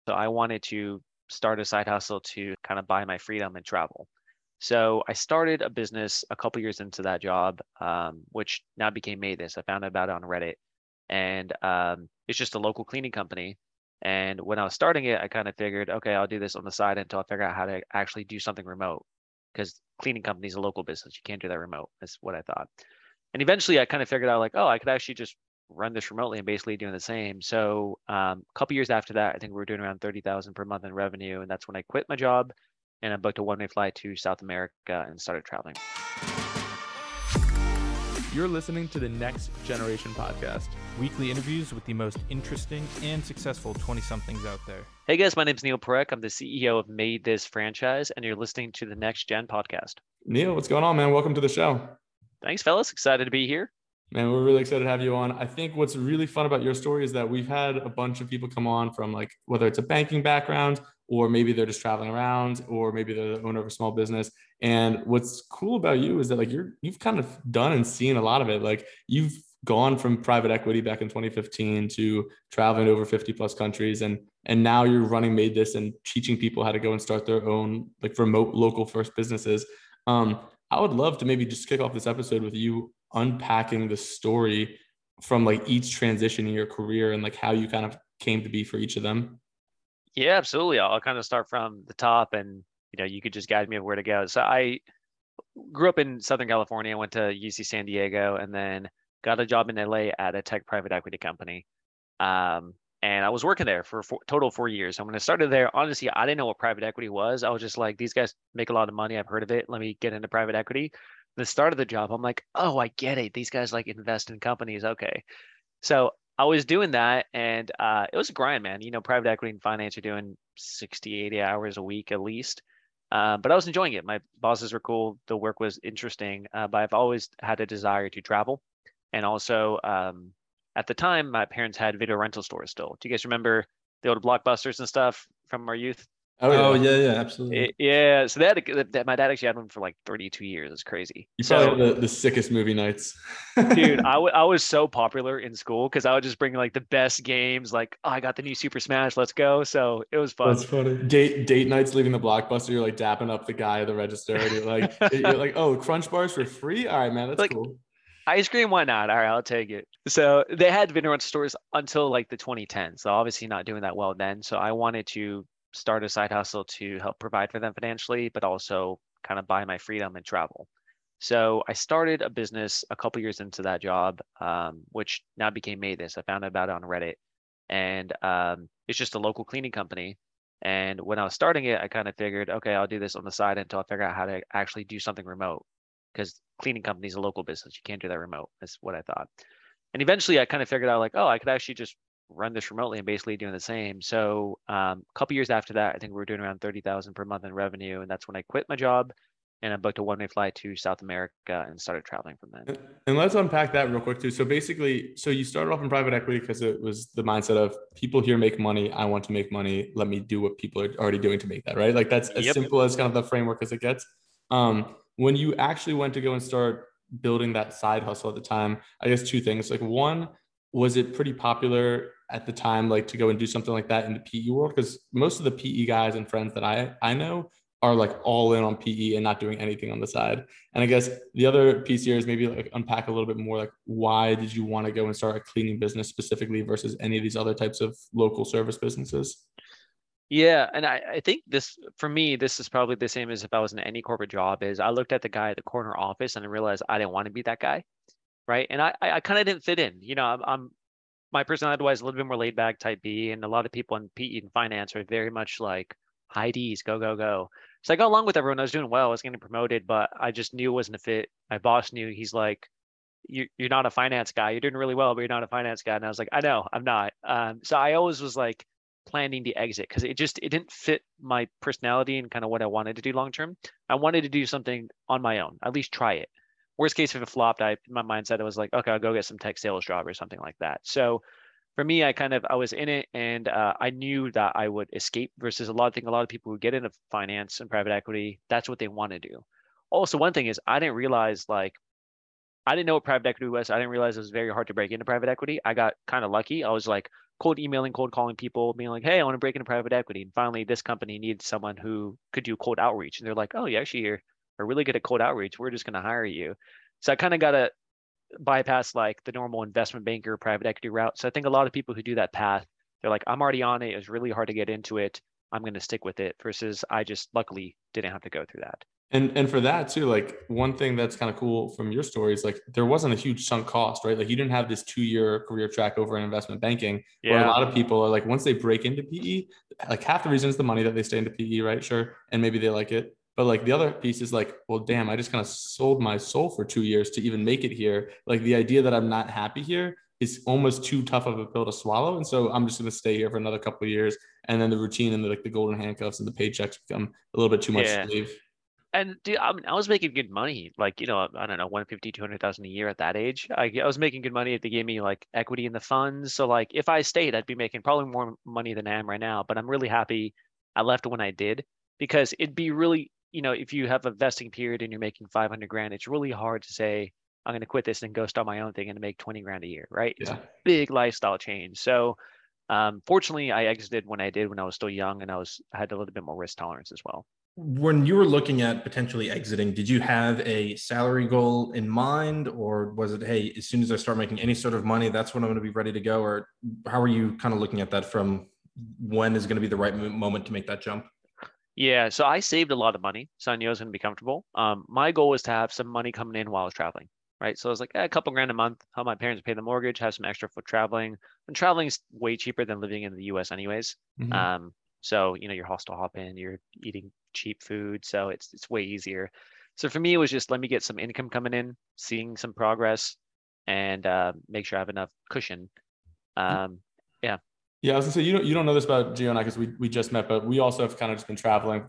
So I wanted to start a side hustle to kind of buy my freedom and travel. So I started a business a couple years into that job, which now became Made This. I found out about it on Reddit, and it's just a local cleaning company. And when I was starting it, I kind of figured, okay, I'll do this on the side until I figure out how to actually do something remote, because cleaning company is a local business. You can't do that remote. That's what I thought. And eventually, I kind of figured out like, oh, I could actually just run this remotely and basically doing the same. So a couple years after that, I think we were doing around 30,000 per month in revenue, and that's when I quit my job and I booked a one-way flight to South America and started traveling. You're listening to the Next Generation Podcast. Weekly interviews with the most interesting and successful 20-somethings out there. Hey guys, my name's Neil Parekh. I'm the CEO of Made This franchise, and you're listening to the Next Gen Podcast. Neil, what's going on, man? Welcome to the show. Thanks, fellas. Excited to be here. Man, we're really excited to have you on. I think what's really fun about your story is that we've had a bunch of people come on from like, whether it's a banking background or maybe they're just traveling around or maybe they're the owner of a small business. And what's cool about you is that like you've kind of done and seen a lot of it. Like you've gone from private equity back in 2015 to traveling to over 50 plus countries. And now you're running Made This and teaching people how to go and start their own like remote local first businesses. I would love to maybe just kick off this episode with you unpacking the story from like each transition in your career and like how you kind of came to be for each of them. Yeah, absolutely. I'll kind of start from the top, and you could just guide me of where to go. So I grew up in Southern California, went to UC San Diego, and then got a job in LA at a tech private equity company. And I was working there for total 4 years. And when I started there, honestly, I didn't know what private equity was. I was just like, these guys make a lot of money. I've heard of it. Let me get into private equity. The start of the job, I'm like, oh, I get it. These guys like invest in companies. Okay. So I was doing that, and it was a grind, man. Private equity and finance are doing 60, 80 hours a week at least. But I was enjoying it. My bosses were cool. The work was interesting. But I've always had a desire to travel. And also, at the time, my parents had video rental stores still. Do you guys remember the old Blockbusters and stuff from our youth? Oh yeah, absolutely. Yeah. So my dad actually had one for like 32 years. It's crazy. You So probably had the sickest movie nights. dude, I was so popular in school because I would just bring like the best games. Like, oh, I got the new Super Smash. Let's go. So it was fun. That's funny. Date nights leaving the Blockbuster, you're like dapping up the guy at the register. And you're like, oh, Crunch bars for free? All right, man, that's Like cool. ice cream, why not? All right, I'll take it. So they had video rental stores until like the 2010s. So obviously not doing that well then. So I wanted to start a side hustle to help provide for them financially, but also kind of buy my freedom and travel. So I started a business a couple years into that job, which now became Made This. I found out about it on Reddit, and it's just a local cleaning company. And when I was starting it, I kind of figured, okay, I'll do this on the side until I figure out how to actually do something remote, because cleaning company is a local business. You can't do that remote. That's what I thought. And eventually, I kind of figured out like, oh, I could actually just run this remotely and basically doing the same. So a couple years after that, I think we were doing around 30,000 per month in revenue, and that's when I quit my job and I booked a one-way flight to South America and started traveling from then. And let's unpack that real quick too. So basically, so you started off in private equity because it was the mindset of people here make money. I want to make money. Let me do what people are already doing to make that, right? Like that's as Yep. simple as kind of the framework as it gets. When you actually went to go and start building that side hustle at the time, I guess two things. Like one, was it pretty popular at the time, like to go and do something like that in the PE world? Because most of the PE guys and friends that I know are like all in on PE and not doing anything on the side. And I guess the other piece here is maybe like unpack a little bit more, like why did you want to go and start a cleaning business specifically versus any of these other types of local service businesses? Yeah, and I think this for me, this is probably the same as if I was in any corporate job. Is I looked at the guy at the corner office and I realized I didn't want to be that guy, right? And I kind of didn't fit in. I'm my personality wise a little bit more laid back type B, and a lot of people in PE and finance are very much like high D's, go go go. So I got along with everyone. I was doing well. I was getting promoted, but I just knew it wasn't a fit. My boss knew. He's like, you're not a finance guy. You're doing really well, but you're not a finance guy. And I was like, I know, I'm not. So I always was like planning the exit because it didn't fit my personality and kind of what I wanted to do long term. I wanted to do something on my own, at least try it. Worst case, if it flopped, my mindset it was like, okay, I'll go get some tech sales job or something like that. So for me, I was in it, and I knew that I would escape versus a lot of people who get into finance and private equity, that's what they want to do. Also, one thing is I didn't realize like I didn't know what private equity was. I didn't realize it was very hard to break into private equity. I got kind of lucky. I was like cold emailing, cold calling people, being like, hey, I want to break into private equity. And finally, this company needed someone who could do cold outreach. And they're like, oh, you actually are really good at cold outreach. We're just going to hire you. So I kind of got to bypass like the normal investment banker private equity route. So I think a lot of people who do that path, they're like, I'm already on it. It's really hard to get into it. I'm going to stick with it versus I just luckily didn't have to go through that. And for that too, like one thing that's kind of cool from your story is like there wasn't a huge sunk cost, right? Like you didn't have this 2-year career track over in investment banking, where a Yeah. lot of people are like, once they break into PE, like half the reason is the money that they stay into PE, right? Sure. And maybe they like it. But like the other piece is like, well, damn, I just kind of sold my soul for 2 years to even make it here. Like the idea that I'm not happy here is almost too tough of a pill to swallow. And so I'm just going to stay here for another couple of years. And then the routine and the golden handcuffs and the paychecks become a little bit too much Yeah. to leave. And dude, I mean, I was making good money, like, I don't know, 150, 200,000 a year at that age. I was making good money if they gave me like equity in the funds. So like if I stayed, I'd be making probably more money than I am right now. But I'm really happy I left when I did because it'd be really, if you have a vesting period and you're making 500 grand, it's really hard to say, I'm going to quit this and go start my own thing and make 20 grand a year, right? It's Yeah. a big lifestyle change. So fortunately, I exited when I did when I was still young and I had a little bit more risk tolerance as well. When you were looking at potentially exiting, did you have a salary goal in mind, or was it, hey, as soon as I start making any sort of money, that's when I'm going to be ready to go? Or how are you kind of looking at that from when is going to be the right moment to make that jump? Yeah, so I saved a lot of money, so I knew I was going to be comfortable. My goal was to have some money coming in while I was traveling, right? So I was like, a couple grand a month, help my parents pay the mortgage, have some extra for traveling. And traveling is way cheaper than living in the U.S. anyways. Mm-hmm. So you're hostel hopping, you're eating cheap food, so it's way easier. So for me, it was just let me get some income coming in, seeing some progress, and make sure I have enough cushion. Yeah. Yeah, I was gonna say you don't know this about Gio and I because we just met, but we also have kind of just been traveling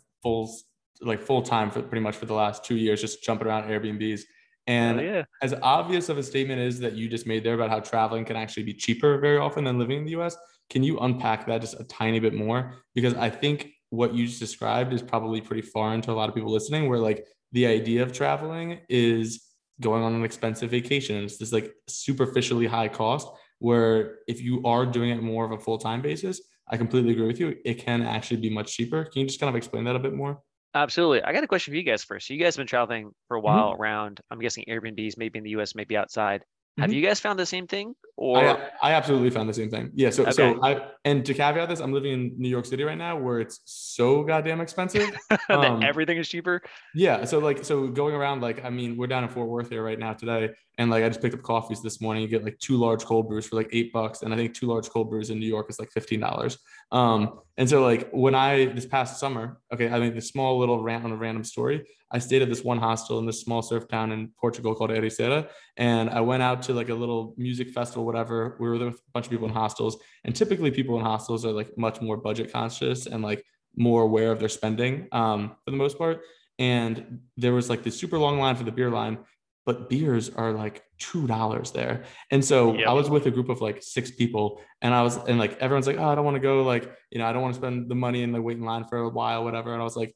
full time for pretty much for the last 2 years, just jumping around Airbnbs. Hell And yeah. as obvious of a statement is that you just made there about how traveling can actually be cheaper very often than living in the US, can you unpack that just a tiny bit more? Because I think what you just described is probably pretty foreign to a lot of people listening, where like the idea of traveling is going on an expensive vacation. It's this like superficially high cost where if you are doing it more of a full-time basis, I completely agree with you. It can actually be much cheaper. Can you just kind of explain that a bit more? Absolutely. I got a question for you guys first. So you guys have been traveling for a while Mm-hmm. around, I'm guessing Airbnbs, maybe in the US, maybe outside. Have Mm-hmm. you guys found the same thing? Or I absolutely found the same thing. Yeah. So okay. and to caveat this, I'm living in New York City right now where it's so goddamn expensive. That everything is cheaper. Yeah. So going around, like, I mean, we're down in Fort Worth here right now today. And like I just picked up coffees this morning. You get like 2 large cold brews for like $8. And I think 2 large cold brews in New York is like $15. And so like when this past summer, okay, I mean, this small little rant on a random story, I stayed at this one hostel in this small surf town in Portugal called Ericeira. And I went out to like a little music festival, whatever. We were with a bunch of people in hostels. And typically people in hostels are like much more budget conscious and like more aware of their spending for the most part. And there was like this super long line for the beer line, but beers are like $2 there. And so Yep. I was with a group of like 6 people and like everyone's like, oh, I don't want to go, like, I don't want to spend the money and like wait in line for a while, whatever. And I was like,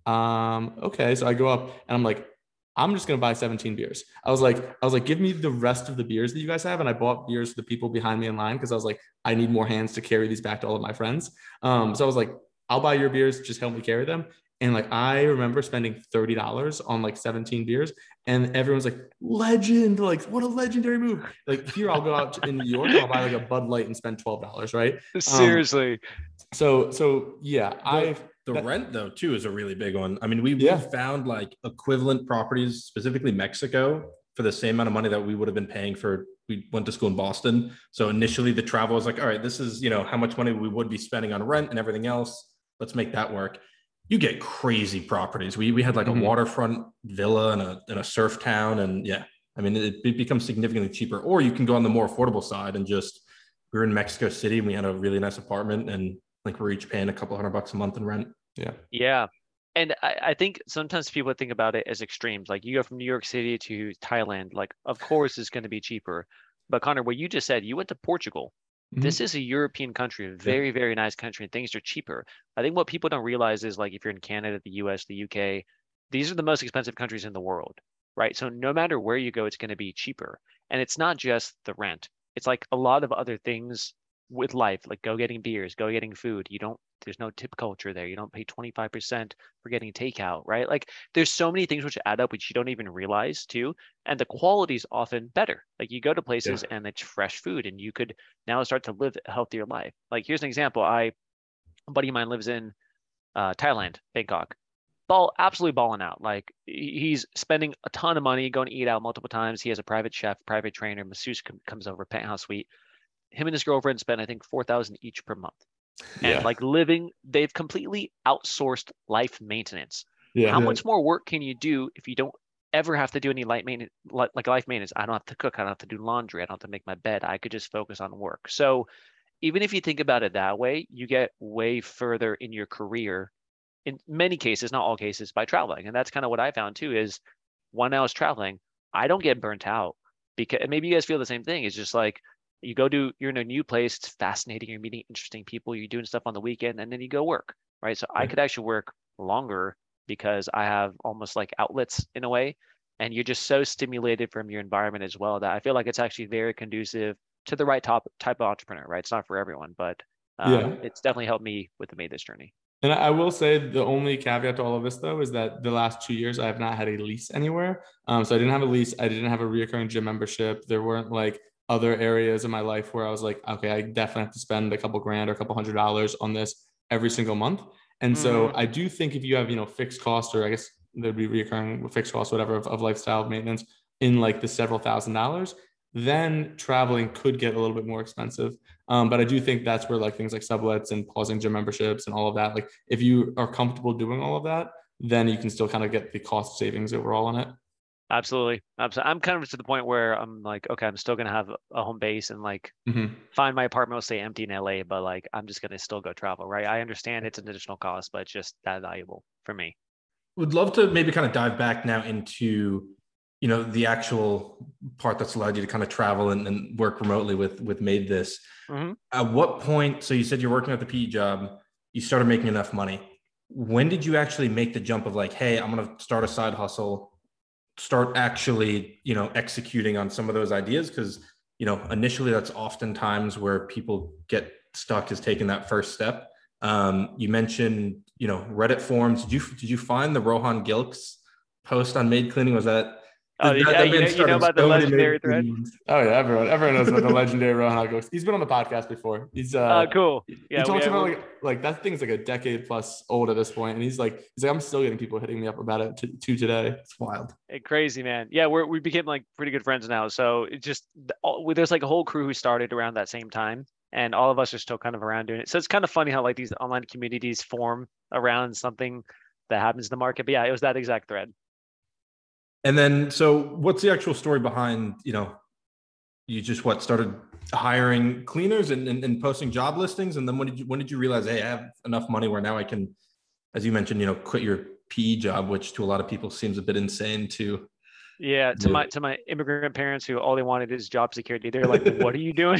okay. So I go up and I'm like, I'm just gonna buy 17 beers. I was like, give me the rest of the beers that you guys have. And I bought beers for the people behind me in line because I was like, I need more hands to carry these back to all of my friends. So I was like, I'll buy your beers, just help me carry them. And like I remember spending $30 on like 17 beers, and everyone's like, legend, like what a legendary move. Like here, I'll go out in New York and I'll buy like a Bud Light and spend $12, right? Seriously. So yeah, The rent though too is a really big one. I mean, we found like equivalent properties, specifically Mexico, for the same amount of money that we would have been paying for. We went to school in Boston, so initially the travel was like, all right, this is how much money we would be spending on rent and everything else. Let's make that work. You get crazy properties. We had like a waterfront villa in a surf town, and yeah, I mean it becomes significantly cheaper. Or you can go on the more affordable side and just, we were in Mexico City and we had a really nice apartment, and like we're each paying a couple $100 a month in rent. Yeah. And I think sometimes people think about it as extremes. Like you go from New York City to Thailand, like of course it's going to be cheaper. But Connor, what you just said, you went to Portugal. This is a European country, a very, very nice country, and things are cheaper. I think what people don't realize is like if you're in Canada, the US, the UK, these are the most expensive countries in the world. right? So no matter where you go, it's going to be cheaper. And it's not just the rent. It's like a lot of other things with life, like go getting beers, go getting food. There's no tip culture there. You don't pay 25% for getting takeout, right? Like there's so many things which add up, which you don't even realize too. And the quality is often better. Like you go to places and it's fresh food and you could now start to live a healthier life. Like here's an example. A buddy of mine lives in Thailand, Bangkok. Absolutely balling out. Like he's spending a ton of money going to eat out multiple times. He has a private chef, private trainer, masseuse comes over, penthouse suite. Him and his girlfriend spend, I think, 4,000 each per month. And like they've completely outsourced life maintenance. How much more work can you do if you don't ever have to do any light maintenance, like life maintenance? I don't have to cook. I don't have to do laundry. I don't have to make my bed. I could just focus on work. So even if you think about it that way, you get way further in your career in many cases, not all cases, by traveling. And that's kind of what I found too, is when I was traveling, I don't get burnt out, because maybe you guys feel the same thing. It's just like you're in a new place, it's fascinating, you're meeting interesting people, you're doing stuff on the weekend, and then you go work, right? So I could actually work longer because I have almost like outlets in a way. And you're just so stimulated from your environment as well that I feel like it's actually very conducive to the right type of entrepreneur, right? It's not for everyone, but it's definitely helped me with the Made This journey. And I will say the only caveat to all of this, though, is that the last 2 years I have not had a lease anywhere. So I didn't have a lease. I didn't have a reoccurring gym membership. There weren't like other areas in my life where I was like, okay, I definitely have to spend a couple grand or a couple $100s on this every single month. And so I do think if you have, fixed costs, or I guess there'd be reoccurring fixed costs, whatever, of lifestyle maintenance in like the several $1,000s, then traveling could get a little bit more expensive. But I do think that's where like things like sublets and pausing gym memberships and all of that, like if you are comfortable doing all of that, then you can still kind of get the cost savings overall on it. Absolutely. I'm kind of to the point where I'm like, okay, I'm still going to have a home base and like find my apartment will stay empty in LA, but like, I'm just going to still go travel, right? I understand it's an additional cost, but it's just that valuable for me. Would love to maybe kind of dive back now into the actual part that's allowed you to kind of travel and work remotely with Made This. At what point, so you said you're working at the PE job, you started making enough money. When did you actually make the jump of like, hey, I'm going to start a side hustle, start actually, executing on some of those ideas? Because, initially that's oftentimes where people get stuck, is taking that first step. You mentioned, Reddit forums. Did you find the Rohan Gilks post on Made Cleaning? Was that, Oh, you know about the legendary thread? Oh yeah, everyone knows about the legendary Rohan Gilks. He's been on the podcast before. He's cool. Yeah, he talks about like that thing's like a decade plus old at this point, and he's like I'm still getting people hitting me up about it to today. It's wild. Crazy, man. Yeah, we became like pretty good friends now. So it just there's like a whole crew who started around that same time, and all of us are still kind of around doing it. So it's kind of funny how like these online communities form around something that happens in the market. But yeah, it was that exact thread. And then, so what's the actual story behind, you just started hiring cleaners and posting job listings? And then when did you realize, hey, I have enough money where now I can, as you mentioned, quit your PE job, which to a lot of people seems a bit insane to. Yeah. To my immigrant parents who all they wanted is job security. They're like, what are you doing?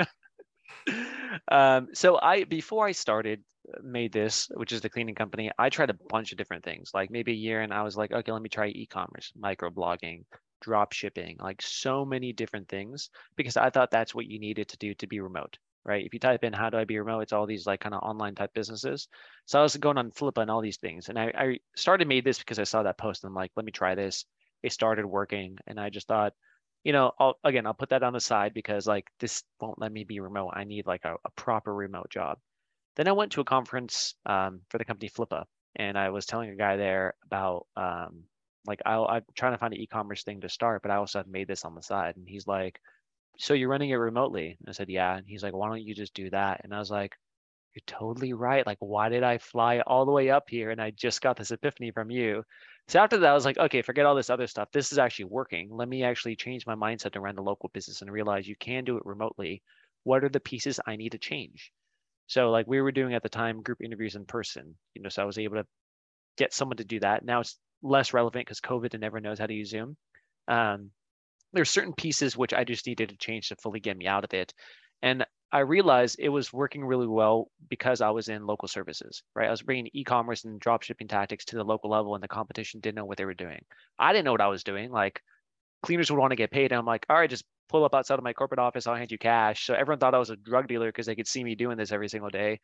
So before I started Made This, which is the cleaning company, I tried a bunch of different things, like maybe a year, and I was like, okay, let me try e-commerce, microblogging, drop shipping, like so many different things, because I thought that's what you needed to do to be remote, right? If you type in how do I be remote, it's all these like kind of online type businesses. So I was going on Flippa and all these things, and I started Made This because I saw that post and I'm like, let me try this. It started working, and I just thought, I'll put that on the side because like this won't let me be remote. I need like a proper remote job. Then I went to a conference for the company Flippa, and I was telling a guy there about I'm trying to find an e-commerce thing to start, but I also have Made This on the side. And he's like, so you're running it remotely? And I said, yeah. And he's like, why don't you just do that? And I was like, you're totally right. Like, why did I fly all the way up here? And I just got this epiphany from you. So after that, I was like, okay, forget all this other stuff. This is actually working. Let me actually change my mindset to run the local business and realize you can do it remotely. What are the pieces I need to change? So like we were doing at the time group interviews in person, so I was able to get someone to do that. Now it's less relevant because COVID and everyone knows how to use Zoom. There's certain pieces which I just needed to change to fully get me out of it. And I realized it was working really well because I was in local services, right? I was bringing e-commerce and drop shipping tactics to the local level, and the competition didn't know what they were doing. I didn't know what I was doing. Like cleaners would want to get paid, and I'm like, all right, just pull up outside of my corporate office. I'll hand you cash. So everyone thought I was a drug dealer because they could see me doing this every single day.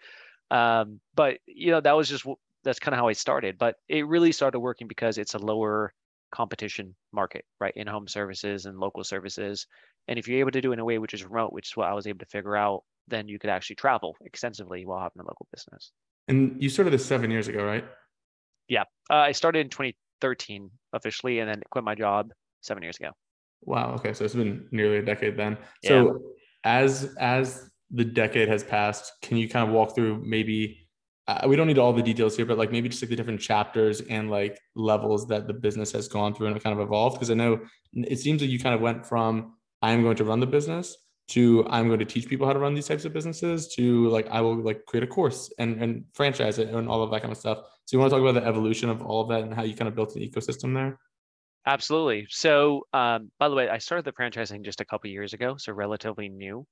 But that was just that's kind of how I started. But it really started working because it's a lower competition market, right? In-home services and local services. And if you're able to do it in a way which is remote, which is what I was able to figure out, then you could actually travel extensively while having a local business. And you started this 7 years ago, right? Yeah. I started in 2013 officially, and then quit my job 7 years ago. Wow. Okay. So it's been nearly a decade then. So as the decade has passed, can you kind of walk through maybe, we don't need all the details here, but like maybe just like the different chapters and like levels that the business has gone through and kind of evolved? Because I know it seems like you kind of went from I'm going to run the business to I'm going to teach people how to run these types of businesses to like I will like create a course and franchise it and all of that kind of stuff. So you want to talk about the evolution of all of that and how you kind of built an ecosystem there? Absolutely. So, by the way, I started the franchising just a couple of years ago, so relatively new.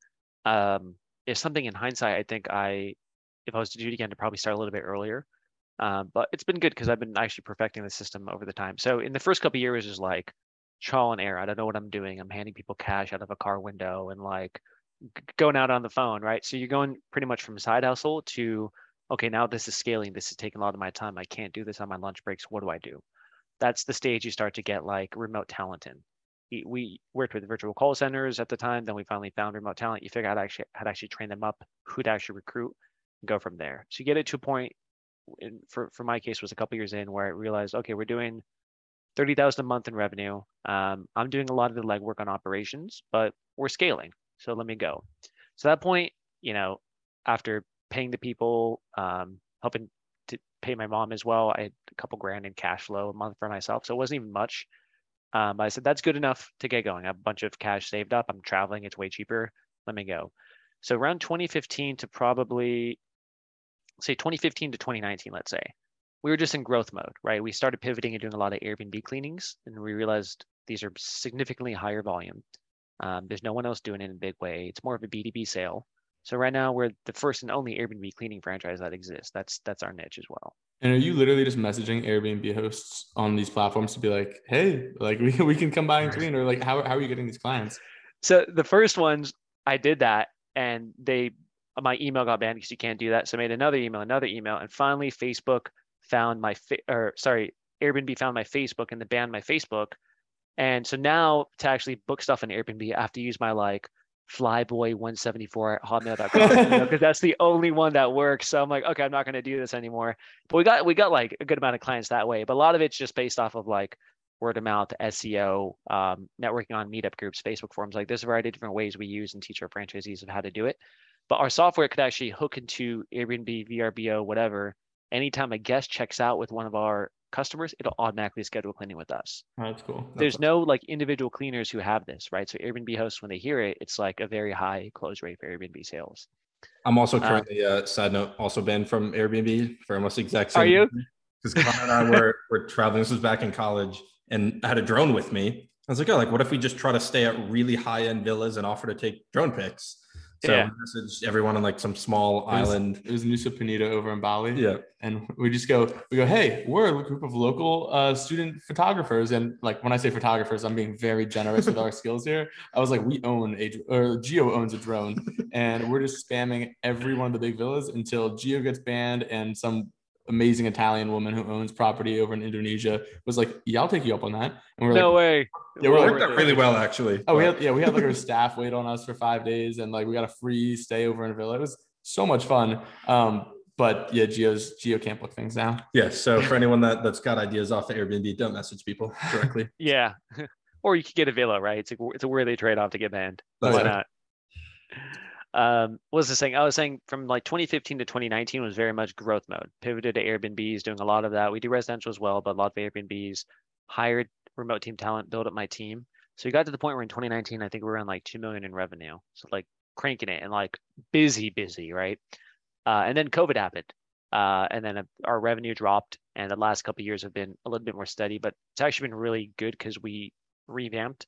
It's something in hindsight, I think if I was to do it again, to probably start a little bit earlier. But it's been good because I've been actually perfecting the system over the time. So in the first couple of years, is like trial and error. I don't know what I'm doing. I'm handing people cash out of a car window and like going out on the phone, right? So you're going pretty much from side hustle to, okay, now this is scaling. This is taking a lot of my time. I can't do this on my lunch breaks. What do I do? That's the stage you start to get like remote talent in. We worked with virtual call centers at the time. Then we finally found remote talent. You figure out how to actually train them up, who to actually recruit, and go from there. So you get it to a point, for my case, was a couple years in where I realized, okay, we're doing 30,000 a month in revenue. I'm doing a lot of the legwork on operations, but we're scaling. So let me go. So at that point, after paying the people, helping to pay my mom as well, I had a couple grand in cash flow a month for myself. So it wasn't even much. But I said, that's good enough to get going. I have a bunch of cash saved up. I'm traveling. It's way cheaper. Let me go. So around 2015 to probably say 2015 to 2019, let's say, we were just in growth mode, right? We started pivoting and doing a lot of Airbnb cleanings, and we realized these are significantly higher volume. There's no one else doing it in a big way. It's more of a B2B sale. So right now we're the first and only Airbnb cleaning franchise that exists. That's our niche as well. And are you literally just messaging Airbnb hosts on these platforms to be like, hey, like we can come by and clean, or like how are you getting these clients? So the first ones I did that, and my email got banned because you can't do that. So I made another email, and finally Airbnb found my Facebook and they banned my Facebook. And so now to actually book stuff on Airbnb, I have to use my like flyboy174@hotmail.com, because that's the only one that works. So I'm like, okay, I'm not going to do this anymore. But we got like a good amount of clients that way. But a lot of it's just based off of like word of mouth, SEO, networking on meetup groups, Facebook forums. Like there's a variety of different ways we use and teach our franchisees of how to do it. But our software could actually hook into Airbnb, VRBO, whatever. Anytime a guest checks out with one of our customers, it'll automatically schedule cleaning with us. Oh, that's cool. There's no like individual cleaners who have this, right? So Airbnb hosts, when they hear it, it's like a very high close rate for Airbnb sales. I'm also currently, side note, also banned from Airbnb for almost the exact same. Are you? Because Connor and I were traveling. This was back in college, and I had a drone with me. I was like, oh, like what if we just try to stay at really high end villas and offer to take drone pics? So we messaged everyone on like some small island. It was Nusa Penida over in Bali. Yeah. And we go, hey, we're a group of local student photographers. And like, when I say photographers, I'm being very generous with our skills here. I was like, Geo owns a drone, and we're just spamming every one of the big villas until Geo gets banned, and some amazing Italian woman who owns property over in Indonesia was like, yeah, I'll take you up on that. And we're no like, way. Yeah, we're like that really well, actually. Oh, we had like our staff wait on us for 5 days, and like we got a free stay over in a villa. It was so much fun. But yeah, Geo can't book things now. Yeah. So for anyone that's got ideas off of Airbnb, don't message people directly. Yeah. Or you could get a villa, right? It's a worthy trade-off to get banned. Why not? What was I saying? I was saying from like 2015 to 2019 was very much growth mode. Pivoted to Airbnbs, doing a lot of that. We do residential as well, but a lot of Airbnbs. Hired remote team talent, build up my team. So we got to the point where in 2019, I think we were around like 2 million in revenue. So like cranking it and like busy, right? And then COVID happened. And then our revenue dropped, and the last couple of years have been a little bit more steady, but it's actually been really good because we revamped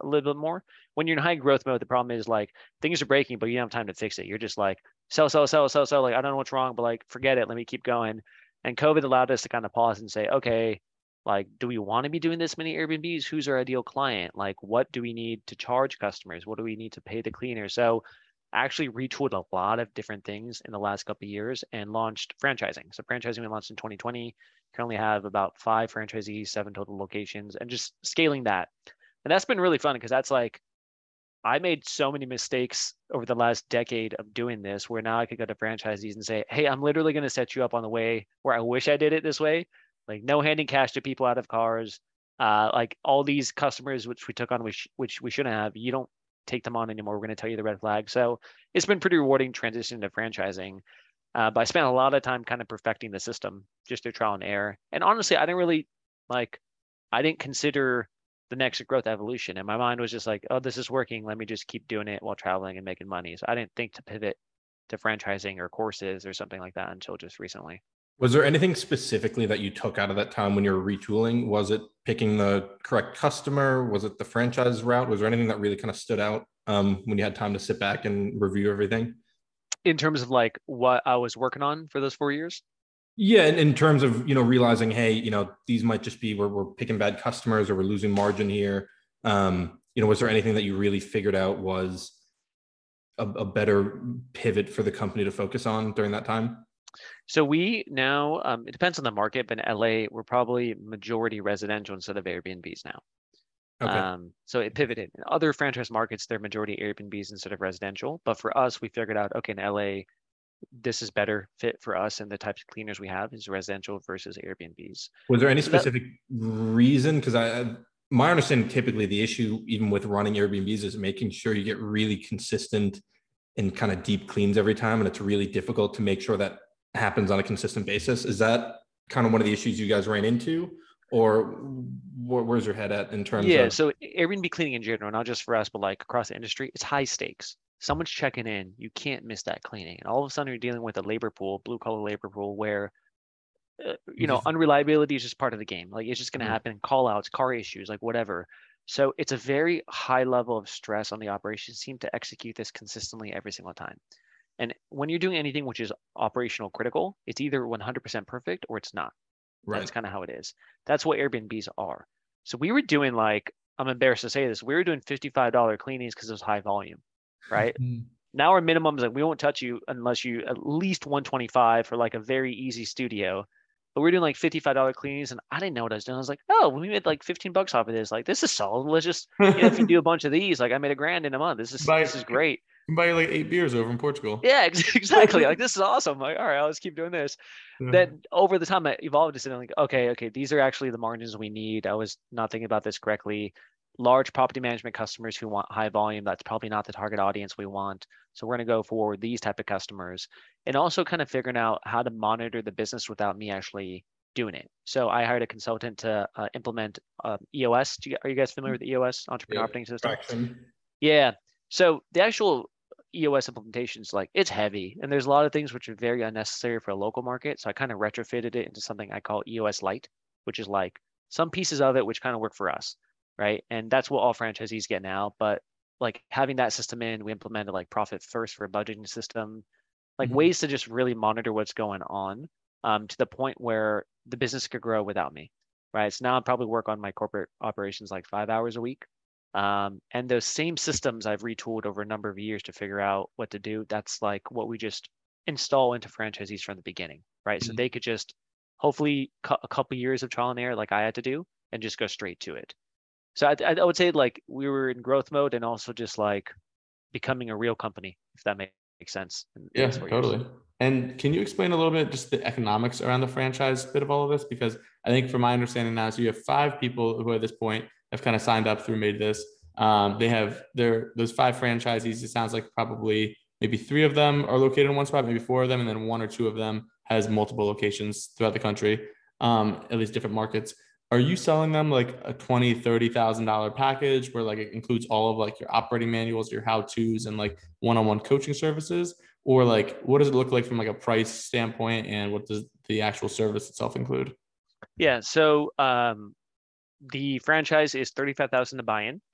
a little bit more. When you're in high growth mode, the problem is like things are breaking, but you don't have time to fix it. You're just like sell. Like, I don't know what's wrong, but like, forget it. Let me keep going. And COVID allowed us to kind of pause and say, okay, like, do we want to be doing this many Airbnbs? Who's our ideal client? Like, what do we need to charge customers? What do we need to pay the cleaner? So I actually retooled a lot of different things in the last couple of years and launched franchising. So franchising we launched in 2020. Currently have about 5 franchisees, 7 total locations, and just scaling that. And that's been really fun because that's like, I made so many mistakes over the last decade of doing this where now I could go to franchisees and say, hey, I'm literally going to set you up on the way where I wish I did it this way. Like no handing cash to people out of cars, like all these customers which we took on, which we shouldn't have. You don't take them on anymore. We're going to tell you the red flag. So it's been pretty rewarding transition to franchising. But I spent a lot of time kind of perfecting the system just through trial and error. And honestly, I didn't consider the next growth evolution. And my mind was just like, oh, this is working. Let me just keep doing it while traveling and making money. So I didn't think to pivot to franchising or courses or something like that until just recently. Was there anything specifically that you took out of that time when you were retooling? Was it picking the correct customer? Was it the franchise route? Was there anything that really kind of stood out when you had time to sit back and review everything? In terms of like what I was working on for those 4 years? Yeah, in terms of, realizing, hey, these might just be where we're picking bad customers or we're losing margin here. Was there anything that you really figured out was a better pivot for the company to focus on during that time? So we now, it depends on the market, but in LA, we're probably majority residential instead of Airbnbs now. Okay. So it pivoted. In other franchise markets, they're majority Airbnbs instead of residential. But for us, we figured out, okay, in LA, this is better fit for us and the types of cleaners we have is residential versus Airbnbs. Was there any specific reason? Because my understanding, typically the issue even with running Airbnbs is making sure you get really consistent and kind of deep cleans every time. And it's really difficult to make sure that happens on a consistent basis. Is that kind of one of the issues you guys ran into? Or where's your head at in terms of? Yeah, so Airbnb cleaning in general, not just for us, but like across the industry, it's high stakes. Someone's checking in, you can't miss that cleaning. And all of a sudden you're dealing with a labor pool, blue collar labor pool, where, unreliability is just part of the game. Like it's just going to happen, call outs, car issues, like whatever. So it's a very high level of stress on the operations team to execute this consistently every single time. And when you're doing anything which is operational critical, it's either 100% perfect or it's not. Right. That's kind of how it is. That's what Airbnbs are. So we were doing I'm embarrassed to say this, we were doing $55 cleanings because it was high volume, right? Now our minimum is like, we won't touch you unless you at least 125 for like a very easy studio. But we're doing like $55 cleanings and I didn't know what I was doing. I was like, oh, we made like $15 off of this. Like, this is solid. Let's just, if you do a bunch of these, like I made $1,000 in a month. This is great. You can buy like 8 beers over in Portugal. Yeah, exactly. Like, this is awesome. Like, all right, let's keep doing this. Then over the time I evolved to saying like, okay, these are actually the margins we need. I was not thinking about this correctly. Large property management customers who want high volume, that's probably not the target audience we want. So we're going to go for these type of customers, and also kind of figuring out how to monitor the business without me actually doing it. So I hired a consultant to implement EOS. Are you guys familiar with the EOS, Entrepreneur Operating System? Yeah. So the actual EOS implementations, like it's heavy and there's a lot of things which are very unnecessary for a local market. So I kind of retrofitted it into something I call EOS Lite, which is like some pieces of it which kind of work for us, right? And that's what all franchisees get now. But like having that system in, we implemented like Profit First for a budgeting system, like ways to just really monitor what's going on to the point where the business could grow without me, right? So now I probably work on my corporate operations like 5 hours a week. And those same systems I've retooled over a number of years to figure out what to do. That's like what we just install into franchisees from the beginning, right? So they could just hopefully a couple years of trial and error like I had to do and just go straight to it. So I would say like we were in growth mode and also just like becoming a real company, if that makes sense. Yeah, totally. And can you explain a little bit just the economics around the franchise bit of all of this? Because I think from my understanding now, so you have 5 people who at this point have kind of signed up through Made This. They have those 5 franchisees. It sounds like probably maybe 3 of them are located in one spot, maybe 4 of them, and then 1 or 2 of them has multiple locations throughout the country, at least different markets. Are you selling them like a $20,000, $30,000 package where like it includes all of like your operating manuals, your how-tos, and like one-on-one coaching services? Or like, what does it look like from like a price standpoint, and what does the actual service itself include? Yeah, so the franchise is $35,000 to buy in.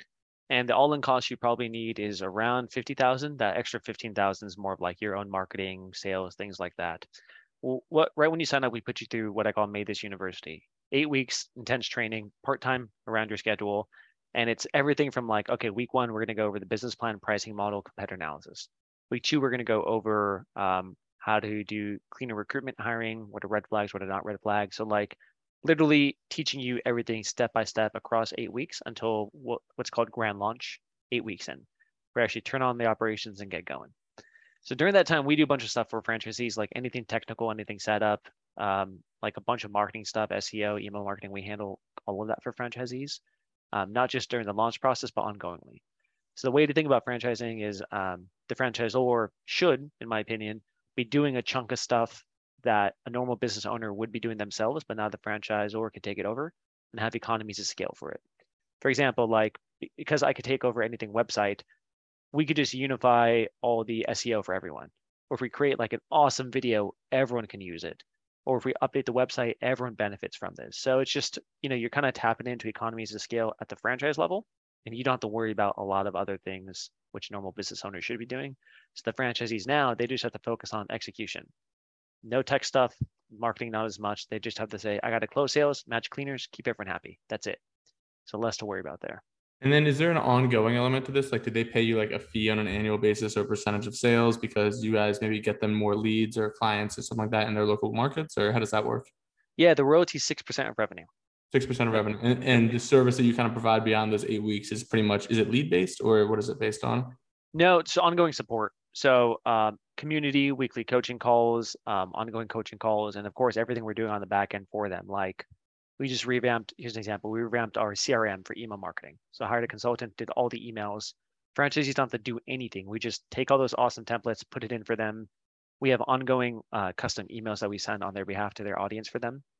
And the all-in cost you probably need is around 50,000. That extra 15,000 is more of like your own marketing, sales, things like that. Well, right when you sign up, we put you through what I call Made This University. 8 weeks, intense training, part-time around your schedule. And it's everything from like, okay, week 1, we're going to go over the business plan, pricing model, competitor analysis. Week 2, we're going to go over how to do cleaner recruitment hiring, what are red flags, what are not red flags. So like literally teaching you everything step by step across 8 weeks until what's called grand launch, 8 weeks in. We actually turn on the operations and get going. So during that time, we do a bunch of stuff for franchisees, like anything technical, anything set up, like a bunch of marketing stuff, SEO, email marketing. We handle all of that for franchisees, not just during the launch process, but ongoingly. So the way to think about franchising is the franchisor should, in my opinion, be doing a chunk of stuff that a normal business owner would be doing themselves, but now the franchisor could take it over and have economies of scale for it. For example, like because I could take over anything website, we could just unify all the SEO for everyone. Or if we create like an awesome video, everyone can use it. Or if we update the website, everyone benefits from this. So it's just, you're kind of tapping into economies of scale at the franchise level, and you don't have to worry about a lot of other things which normal business owners should be doing. So the franchisees now, they just have to focus on execution. No tech stuff, marketing not as much. They just have to say, I got to close sales, match cleaners, keep everyone happy. That's it. So less to worry about there. And then is there an ongoing element to this? Like, did they pay you like a fee on an annual basis or percentage of sales because you guys maybe get them more leads or clients or something like that in their local markets? Or how does that work? Yeah, the royalty is 6% of revenue. 6% of revenue. And the service that you kind of provide beyond those 8 weeks is pretty much, is it lead based or what is it based on? No, it's ongoing support. So community, weekly coaching calls, ongoing coaching calls, and of course, everything we're doing on the back end for them. Like we just revamped, here's an example, we revamped our CRM for email marketing. So I hired a consultant, did all the emails. Franchisees don't have to do anything. We just take all those awesome templates, put it in for them. We have ongoing custom emails that we send on their behalf to their audience for them.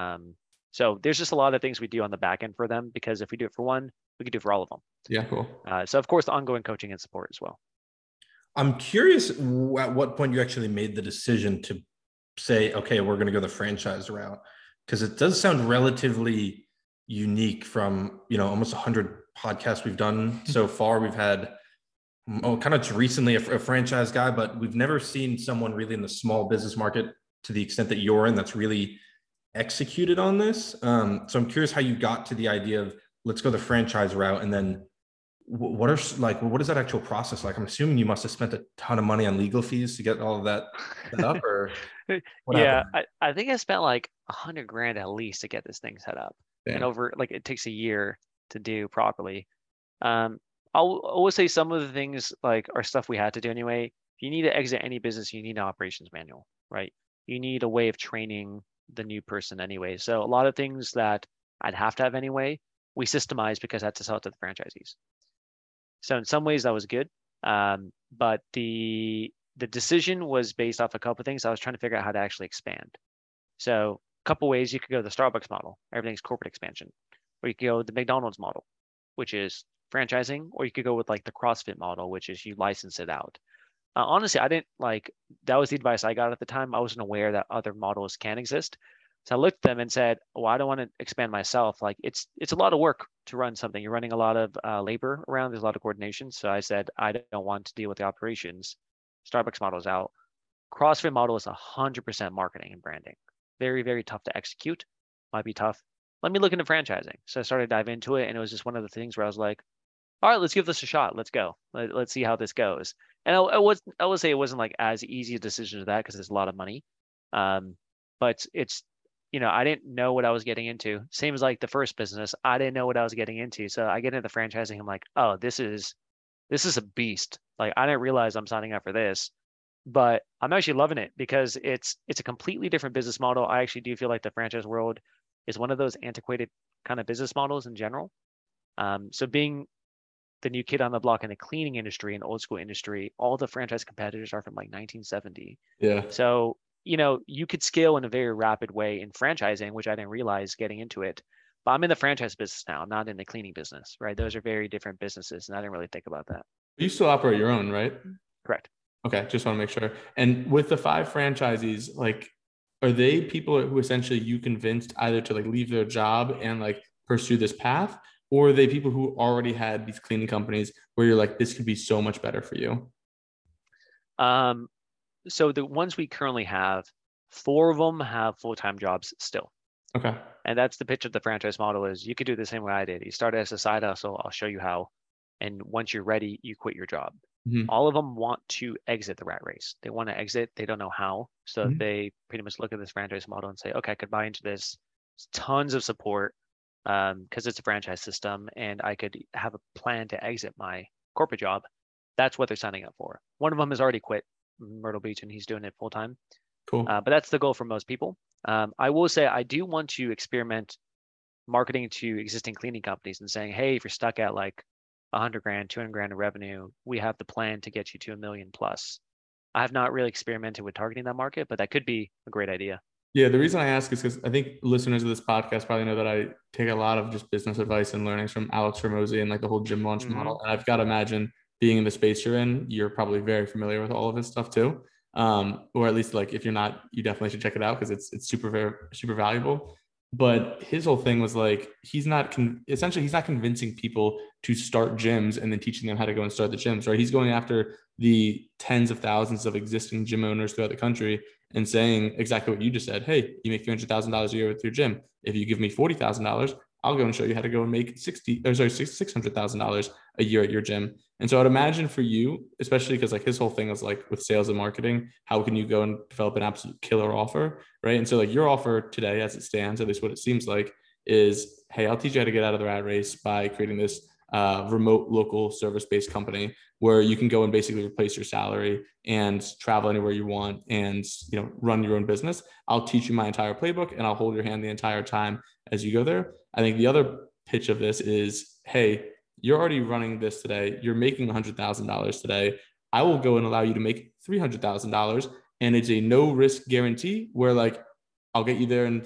So there's just a lot of things we do on the back end for them, because if we do it for one, we can do it for all of them. Yeah, cool. So of course, the ongoing coaching and support as well. I'm curious at what point you actually made the decision to say, okay, we're going to go the franchise route, because it does sound relatively unique from, almost 100 podcasts we've done so far. We've had kind of recently a franchise guy, but we've never seen someone really in the small business market to the extent that you're in that's really executed on this. So I'm curious how you got to the idea of let's go the franchise route, and then what is that actual process like? I'm assuming you must have spent a ton of money on legal fees to get all of that set up, or yeah, I think I spent like $100,000 at least to get this thing set up. Yeah. And over like it takes a year to do properly. I'll say some of the things like are stuff we had to do anyway. If you need to exit any business, you need an operations manual, right? You need a way of training the new person anyway. So a lot of things that I'd have to have anyway, we systemized because I had to sell it to the franchisees. So in some ways that was good, but the decision was based off a couple of things. I was trying to figure out how to actually expand. So a couple ways: you could go the Starbucks model, everything's corporate expansion, or you could go the McDonald's model, which is franchising, or you could go with like the CrossFit model, which is you license it out. Honestly, I didn't that was the advice I got at the time. I wasn't aware that other models can exist. So I looked at them and said, well, I don't want to expand myself. Like it's a lot of work to run something. You're running a lot of labor around. There's a lot of coordination. So I said, I don't want to deal with the operations. Starbucks model is out. CrossFit model is 100% marketing and branding. Very, very tough to execute. Might be tough. Let me look into franchising. So I started to dive into it, and it was just one of the things where I was like, all right, let's give this a shot. Let's go. Let's see how this goes. And I would say it wasn't like as easy a decision as that, because there's a lot of money. But it's, I didn't know what I was getting into. Same as like the first business, I didn't know what I was getting into. So I get into the franchising. I'm like, oh, this is a beast. Like I didn't realize I'm signing up for this, but I'm actually loving it because it's a completely different business model. I actually do feel like the franchise world is one of those antiquated kind of business models in general. So being the new kid on the block in the cleaning industry and old school industry, all the franchise competitors are from like 1970. Yeah. So you could scale in a very rapid way in franchising, which I didn't realize getting into it. But I'm in the franchise business now. I'm not in the cleaning business, right? Those are very different businesses, and I didn't really think about that. You still operate your own, right? Correct. Okay, just want to make sure. And with the 5 franchisees, like, are they people who essentially you convinced either to like leave their job and like pursue this path, or are they people who already had these cleaning companies where you're like, this could be so much better for you? So the ones we currently have, 4 of them have full-time jobs still. Okay. And that's the pitch of the franchise model is you could do the same way I did. You start as a side hustle, I'll show you how. And once you're ready, you quit your job. Mm-hmm. All of them want to exit the rat race. They want to exit. They don't know how. So they pretty much look at this franchise model and say, okay, I could buy into this. Tons of support because it's a franchise system and I could have a plan to exit my corporate job. That's what they're signing up for. One of them has already quit Myrtle Beach and he's doing it full time. Cool. But that's the goal for most people. I will say I do want to experiment marketing to existing cleaning companies and saying, hey, if you're stuck at like 100 grand, 200 grand of revenue, we have the plan to get you to $1 million plus. I have not really experimented with targeting that market, but that could be a great idea. Yeah, the reason I ask is because I think listeners of this podcast probably know that I take a lot of just business advice and learnings from Alex Hormozi and like the whole gym launch model. And I've got to imagine being in the space you're in, you're probably very familiar with all of his stuff too. Or at least like if you're not, you definitely should check it out because it's super valuable. But his whole thing was like, he's not convincing people to start gyms and then teaching them how to go and start the gyms, right? He's going after the tens of thousands of existing gym owners throughout the country and saying exactly what you just said. Hey, you make $300,000 a year with your gym. If you give me $40,000, I'll go and show you how to go and make $600,000 a year at your gym. And so I'd imagine for you, especially because like his whole thing was like with sales and marketing, how can you go and develop an absolute killer offer, right? And so like your offer today, as it stands, at least what it seems like, is, hey, I'll teach you how to get out of the rat race by creating this remote local service-based company where you can go and basically replace your salary and travel anywhere you want and, you know, run your own business. I'll teach you my entire playbook and I'll hold your hand the entire time as you go there. I think the other pitch of this is, hey, you're already running this today. You're making $100,000 today. I will go and allow you to make $300,000. And it's a no risk guarantee where like, I'll get you there in,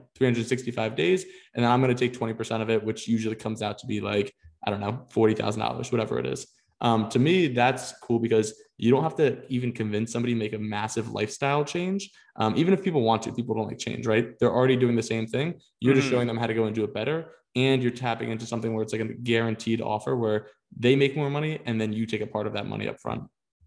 365 days. And then I'm going to take 20% of it, which usually comes out to be like, I don't know, $40,000, whatever it is. To me, that's cool because you don't have to even convince somebody to make a massive lifestyle change. Even if people want to, people don't like change, right? They're already doing the same thing. You're just showing them how to go and do it better. And you're tapping into something where it's like a guaranteed offer where they make more money and then you take a part of that money up front.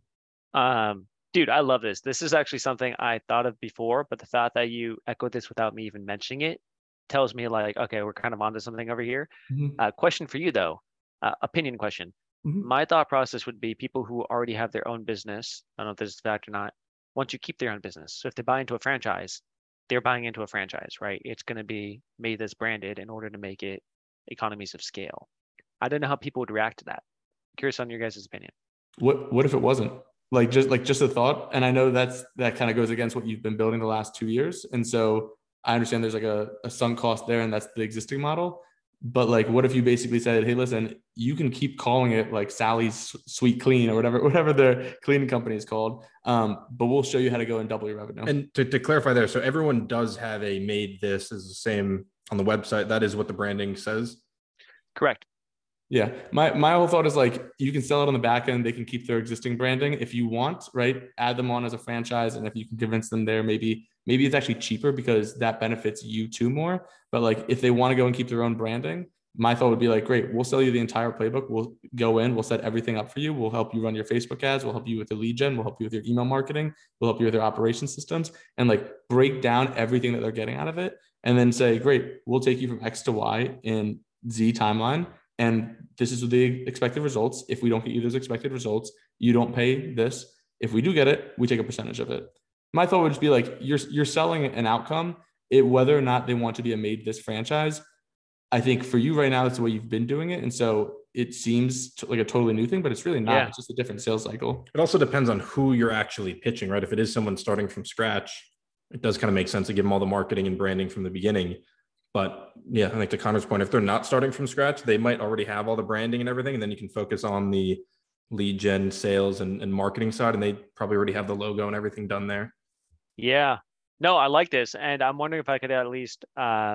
Dude, I love this. This is actually something I thought of before, but the fact that you echoed this without me even mentioning it tells me like, okay, we're kind of onto something over here. Question for you though, opinion question. My thought process would be people who already have their own business. I don't know if this is a fact or not. Want to keep their own business. So if they buy into a franchise, they're buying into a franchise, right? It's going to be made that's branded in order to make it economies of scale. I don't know how people would react to that. I'm curious on your guys' opinion. What if it wasn't? Just a thought. And I know that kind of goes against what you've been building the last 2 years. And so I understand there's like a sunk cost there and that's the existing model. But like, what if you basically said, hey, listen, you can keep calling it like Sally's Sweet Clean or whatever their cleaning company is called. But we'll show you how to go and double your revenue. And to clarify there, so everyone does have a made this is the same on the website. That is what the branding says. Correct. Yeah. My whole thought is like, you can sell it on the back end. They can keep their existing branding if you want, right? Add them on as a franchise. And if you can convince them there, maybe it's actually cheaper because that benefits you too more. But like, if they want to go and keep their own branding, my thought would be like, great, we'll sell you the entire playbook. We'll go in, we'll set everything up for you. We'll help you run your Facebook ads. We'll help you with the lead gen. We'll help you with your email marketing. We'll help you with your operation systems and like break down everything that they're getting out of it. And then say, great, we'll take you from X to Y in Z timeline. And this is the expected results. If we don't get you those expected results, you don't pay this. If we do get it, we take a percentage of it. My thought would just be like, you're selling an outcome. Whether or not they want to be a made this franchise, I think for you right now, that's the way you've been doing it. And so it seems like a totally new thing, but it's really not. Yeah. It's just a different sales cycle. It also depends on who you're actually pitching, right? If it is someone starting from scratch, it does kind of make sense to give them all the marketing and branding from the beginning. But yeah, I think to Connor's point, if they're not starting from scratch, they might already have all the branding and everything. And then you can focus on the lead gen, sales and marketing side. And they probably already have the logo and everything done there. Yeah, no, I like this. And I'm wondering if I could at least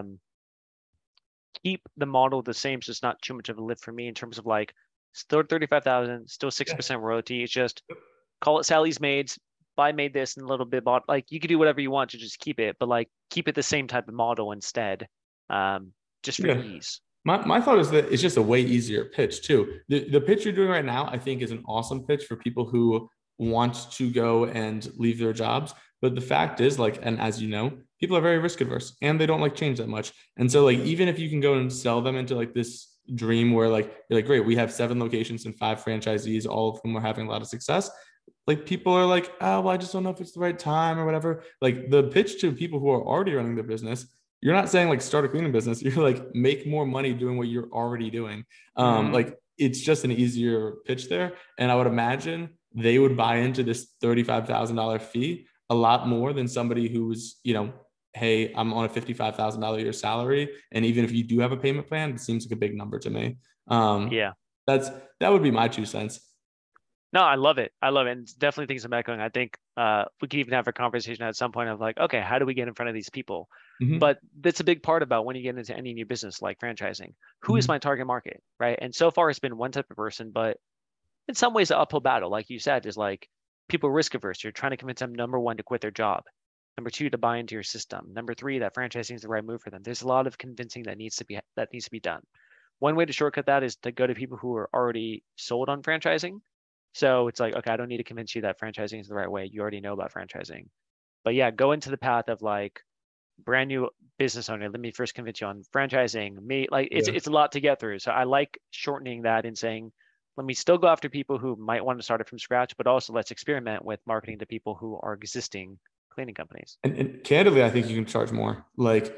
keep the model the same. So it's not too much of a lift for me in terms of like still 35,000, still 6% royalty. It's just call it Sally's Maids. I made this in a little bit, but like you could do whatever you want to just keep it, but like keep it the same type of model instead. Just for ease. My thought is that it's just a way easier pitch too. The pitch you're doing right now, I think, is an awesome pitch for people who want to go and leave their jobs. But the fact is, like, and as you know, people are very risk adverse and they don't like change that much. And so, like, even if you can go and sell them into like this dream where like you're like, great, we have 7 locations and 5 franchisees, all of whom are having a lot of success. Like people are like, oh, well, I just don't know if it's the right time or whatever. Like the pitch to people who are already running the business, you're not saying like start a cleaning business. You're like make more money doing what you're already doing. Like it's just an easier pitch there. And I would imagine they would buy into this $35,000 fee a lot more than somebody who's, you know, hey, I'm on a $55,000 a year salary. And even if you do have a payment plan, it seems like a big number to me. Yeah. That would be my 2 cents. No, I love it. I love it. And it's definitely things I'm echoing. I think we could even have a conversation at some point of like, okay, how do we get in front of these people? But that's a big part about when you get into any new business like franchising. Who is my target market, right? And so far it's been one type of person, but in some ways the uphill battle, like you said, is like people risk averse. You're trying to convince them, number 1, to quit their job. Number 2, to buy into your system. Number 3, that franchising is the right move for them. There's a lot of convincing that needs to be done. One way to shortcut that is to go to people who are already sold on franchising. So it's like, okay, I don't need to convince you that franchising is the right way. You already know about franchising. But yeah, go into the path of like brand new business owner. Let me first convince you on franchising. It's a lot to get through. So I like shortening that and saying, let me still go after people who might want to start it from scratch, but also let's experiment with marketing to people who are existing cleaning companies. And candidly, I think you can charge more. Like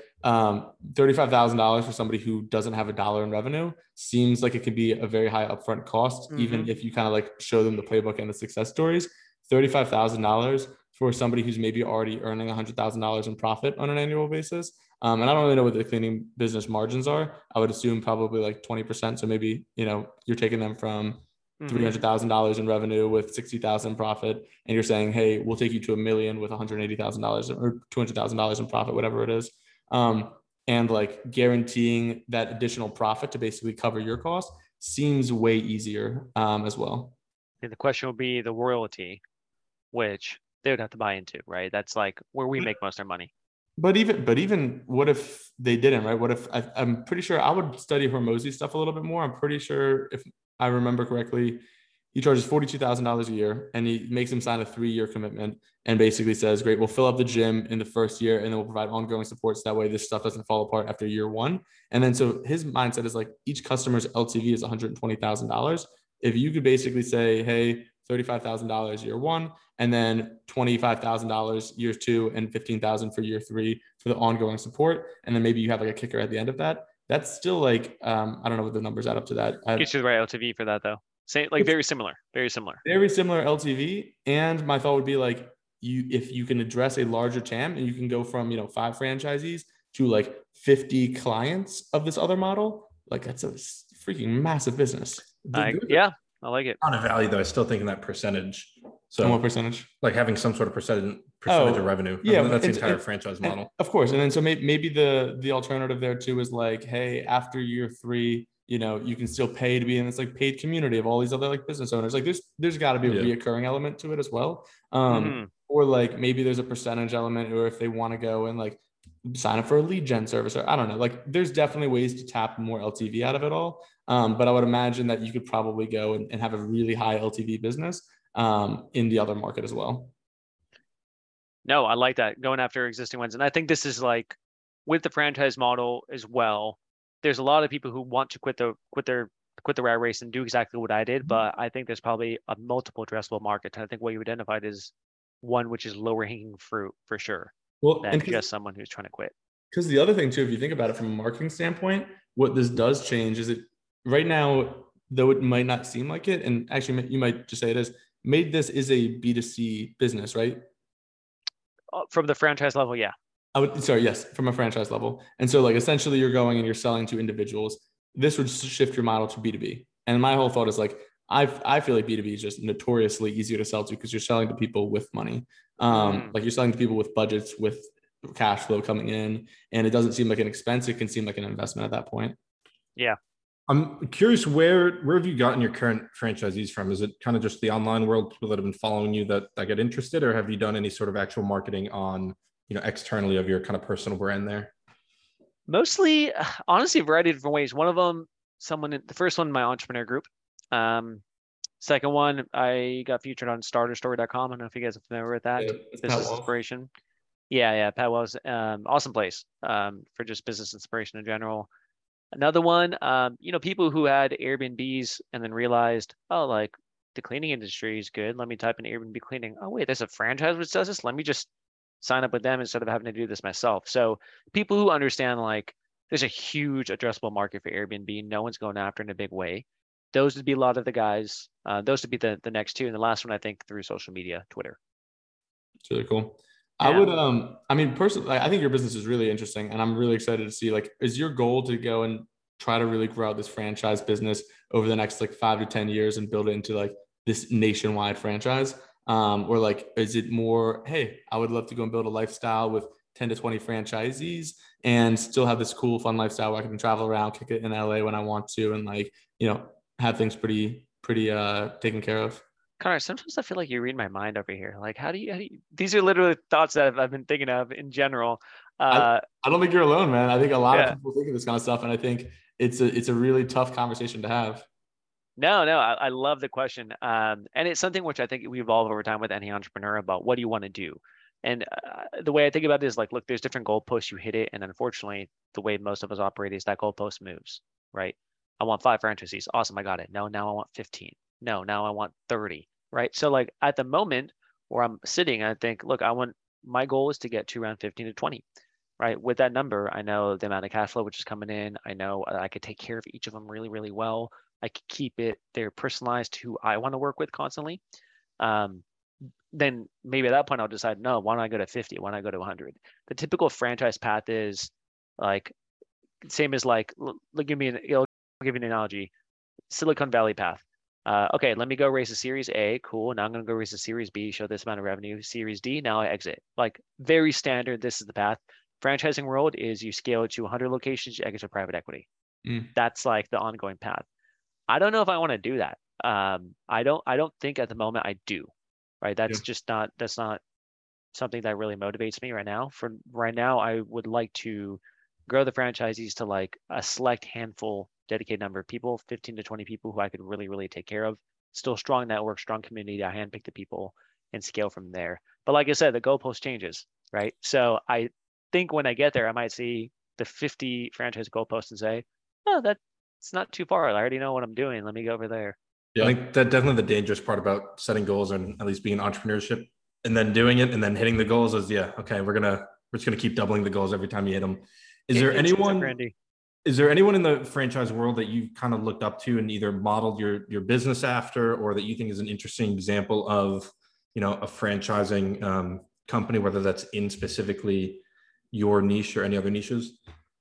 $35,000 for somebody who doesn't have $1 in revenue seems like it could be a very high upfront cost, even if you kind of like show them the playbook and the success stories. $35,000 for somebody who's maybe already earning $100,000 in profit on an annual basis. And I don't really know what the cleaning business margins are. I would assume probably like 20%. So maybe, you know, you're taking them from $300,000 in revenue with $60,000 in profit, and you're saying, hey, we'll take you to $1 million with $180,000 or $200,000 in profit, whatever it is. And like guaranteeing that additional profit to basically cover your costs seems way easier as well. And the question will be the royalty, which they would have to buy into, right? That's like where we make most of our money. But even what if they didn't, right? What if I'm pretty sure I would study Hormozi stuff a little bit more. I'm pretty sure if I remember correctly, he charges $42,000 a year and he makes him sign a 3-year commitment and basically says, great, we'll fill up the gym in the first year and then we'll provide ongoing support. So that way this stuff doesn't fall apart after year 1. And then, so his mindset is like each customer's LTV is $120,000. If you could basically say, hey, $35,000 year 1, and then $25,000 year 2 and $15,000 for year 3 for the ongoing support. And then maybe you have like a kicker at the end of that. That's still like, I don't know what the numbers add up to that. Get you the right LTV for that though. Say like very similar LTV. And my thought would be like, if you can address a larger TAM and you can go from, 5 franchisees to like 50 clients of this other model, like that's a freaking massive business. Yeah, I like it. On a value though, I still think in that percentage. So what percentage? Like having some sort of percentage of revenue. Yeah, that's the entire franchise model. Of course. And then so maybe the alternative there too is like, hey, after year 3, you can still pay to be in this like paid community of all these other like business owners. Like there's got to be a reoccurring element to it as well. Or like maybe there's a percentage element, or if they want to go and like sign up for a lead gen service, or I don't know, like there's definitely ways to tap more LTV out of it all. But I would imagine that you could probably go and have a really high LTV business in the other market as well. No, I like that, going after existing ones. And I think this is like with the franchise model as well, there's a lot of people who want to quit the rat race and do exactly what I did, but I think there's probably a multiple addressable market. And I think what you identified is one which is lower hanging fruit for sure. Well, than just someone who's trying to quit. Because the other thing too, if you think about it from a marketing standpoint, what this does change is it right now, though it might not seem like it, and actually you might just say it is, made this is a B2C business, right? From the franchise level, yeah. Yes, from a franchise level. And so like essentially you're going and you're selling to individuals. This would shift your model to B2B. And my whole thought is like, I feel like B2B is just notoriously easier to sell to because you're selling to people with money. Like you're selling to people with budgets, with cash flow coming in, and it doesn't seem like an expense. It can seem like an investment at that point. Yeah. I'm curious, where have you gotten your current franchisees from? Is it kind of just the online world, people that have been following you that get interested, or have you done any sort of actual marketing on, externally of your kind of personal brand there? Mostly, honestly, a variety of different ways. One of them, the first one in my entrepreneur group. Second one, I got featured on starterstory.com. I don't know if you guys are familiar with that. Yeah, it's Pat Business Walsh. inspiration. Yeah, Pat Wells, awesome place for just business inspiration in general. Another one, people who had Airbnbs and then realized, oh, like the cleaning industry is good. Let me type in Airbnb cleaning. Oh, wait, there's a franchise which does this. Let me just sign up with them instead of having to do this myself. So people who understand like there's a huge addressable market for Airbnb. No one's going after in a big way. Those would be a lot of the guys. Those would be the next two. And the last one, I think, through social media, Twitter. It's really cool. Yeah. I would, I mean, personally, I think your business is really interesting, and I'm really excited to see, like, is your goal to go and try to really grow out this franchise business over the next like 5 to 10 years and build it into like this nationwide franchise? Or like, is it more, hey, I would love to go and build a lifestyle with 10 to 20 franchisees and still have this cool, fun lifestyle where I can travel around, kick it in LA when I want to, and like, have things pretty taken care of? Connor, sometimes I feel like you read my mind over here. Like, how do you these are literally thoughts that I've been thinking of in general. I don't think you're alone, man. I think a lot of people think of this kind of stuff, and I think it's a really tough conversation to have. No, I love the question. And it's something which I think we evolve over time with any entrepreneur about what do you want to do? And the way I think about it is like, look, there's different goalposts, you hit it. And unfortunately, the way most of us operate is that goalpost moves, right? I want 5 franchisees. Awesome, I got it. No, now I want 15. No, now I want 30, right? So like at the moment where I'm sitting, I think, look, my goal is to get to around 15 to 20, right? With that number, I know the amount of cash flow which is coming in. I know I could take care of each of them really, really well. I could keep it, they're personalized to who I want to work with constantly. Then maybe at that point I'll decide, no, why don't I go to 50? Why don't I go to 100? The typical franchise path is like, same as like, I'll give you an analogy, Silicon Valley path. Okay, let me go raise a Series A. Cool. Now I'm going to go raise a Series B, show this amount of revenue. Series D, now I exit. Like very standard. This is the path. Franchising world is you scale it to 100 locations, you exit to private equity. That's like the ongoing path. I don't know if I want to do that. I don't think at the moment I do. Right. That's not something that really motivates me right now. For right now, I would like to grow the franchisees to like a select handful, dedicated number of people, 15 to 20 people who I could really, really take care of. Still strong network, strong community. I handpick the people and scale from there. But like I said, the goalpost changes, right? So I think when I get there, I might see the 50 franchise goalpost and say, oh, that's not too far. I already know what I'm doing. Let me go over there. Yeah, I think that definitely the dangerous part about setting goals and at least being entrepreneurship and then doing it and then hitting the goals is, okay, we're just gonna keep doubling the goals every time you hit them. Is there anyone in the franchise world that you've kind of looked up to and either modeled your business after, or that you think is an interesting example of, a franchising company, whether that's in specifically your niche or any other niches?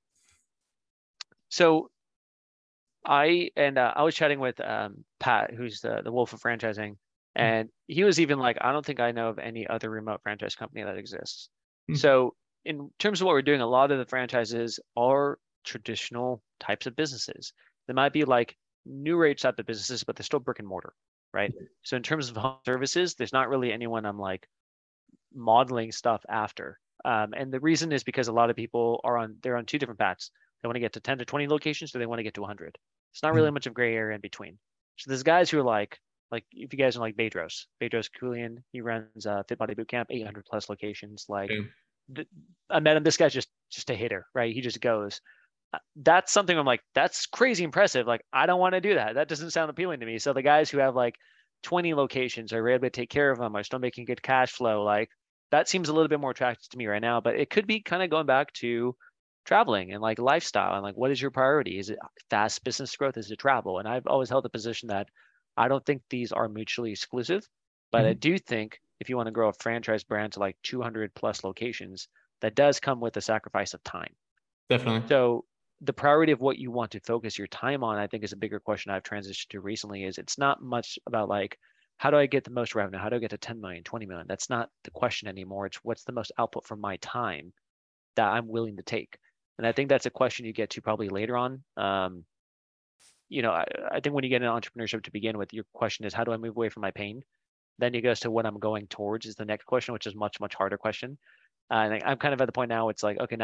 So I was chatting with Pat, who's the wolf of franchising, and he was even like, I don't think I know of any other remote franchise company that exists. So in terms of what we're doing, a lot of the franchises are traditional types of businesses. They might be like new age type of businesses, but they're still brick and mortar, right? So in terms of home services, there's not really anyone I'm like modeling stuff after. And the reason is because a lot of people they're on 2 different paths. They want to get to 10 to 20 locations, or they want to get to 100. It's not really much of gray area in between. So there's guys who are like if you guys are like Bedros Keuilian, he runs Fit Body Bootcamp, 800 plus locations. Like I met him. This guy's just a hitter, right? He just goes. That's something I'm like, that's crazy impressive. Like I don't want to do that. That doesn't sound appealing to me. So the guys who have like 20 locations are able to take care of them, are still making good cash flow. Like that seems a little bit more attractive to me right now. But it could be kind of going back to traveling and like lifestyle and like, what is your priority? Is it fast business growth? Is it travel? And I've always held the position that I don't think these are mutually exclusive, but I do think if you want to grow a franchise brand to like 200 plus locations, that does come with a sacrifice of time. Definitely. So the priority of what you want to focus your time on, I think, is a bigger question I've transitioned to recently. Is it's not much about like, how do I get the most revenue? How do I get to 10 million, 20 million? That's not the question anymore. It's what's the most output from my time that I'm willing to take. And I think that's a question you get to probably later on. I think when you get into entrepreneurship to begin with, your question is, how do I move away from my pain? Then it goes to what I'm going towards is the next question, which is much, much harder question. And I'm kind of at the point now, it's like, okay, now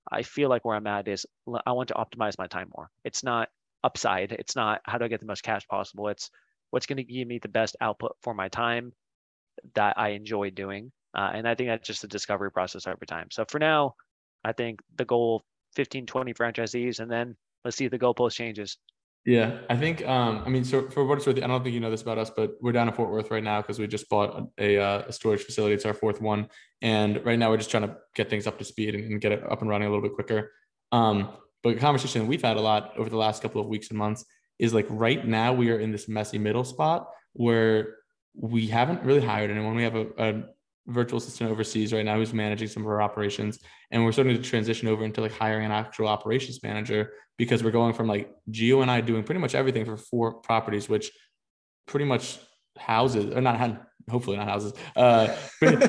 I feel like where I'm at is I want to optimize my time more. It's not upside. It's not how do I get the most cash possible. It's what's going to give me the best output for my time that I enjoy doing. And I think that's just a discovery process over time. So for now, I think the goal 15, 20 franchisees, and then let's see if the goalpost changes. Yeah, I think, I mean, so for what it's worth, I don't think you know this about us, but we're down in Fort Worth right now because we just bought a storage facility. It's our fourth one. And right now we're just trying to get things up to speed and get it up and running a little bit quicker. But a conversation we've had a lot over the last couple of weeks and months is like right now we are in this messy middle spot where we haven't really hired anyone. We have a virtual assistant overseas right now who's managing some of our operations, and we're starting to transition over into like hiring an actual operations manager because we're going from like Gio and I doing pretty much everything for 4 properties, which pretty much houses or not, hopefully not houses, but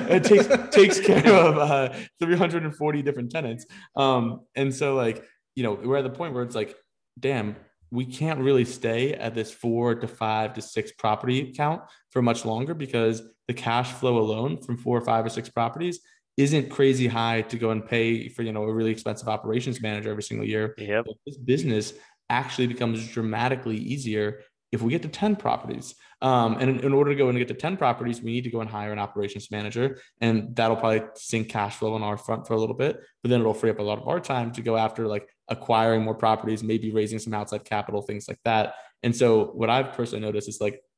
it takes care of 340 different tenants. And so like, you know, we're at the point where it's like, damn, we can't really stay at this 4 to 5 to 6 property count for much longer because the cash flow alone from 4 or 5 or 6 properties isn't crazy high to go and pay for, you know, a really expensive operations manager every single year. Yep. But this business actually becomes dramatically easier if we get to 10 properties. And in order to go and get to 10 properties, we need to go and hire an operations manager. And that'll probably sink cash flow on our front for a little bit, but then it'll free up a lot of our time to go after like acquiring more properties, maybe raising some outside capital, things like that. And so what I've personally noticed is like,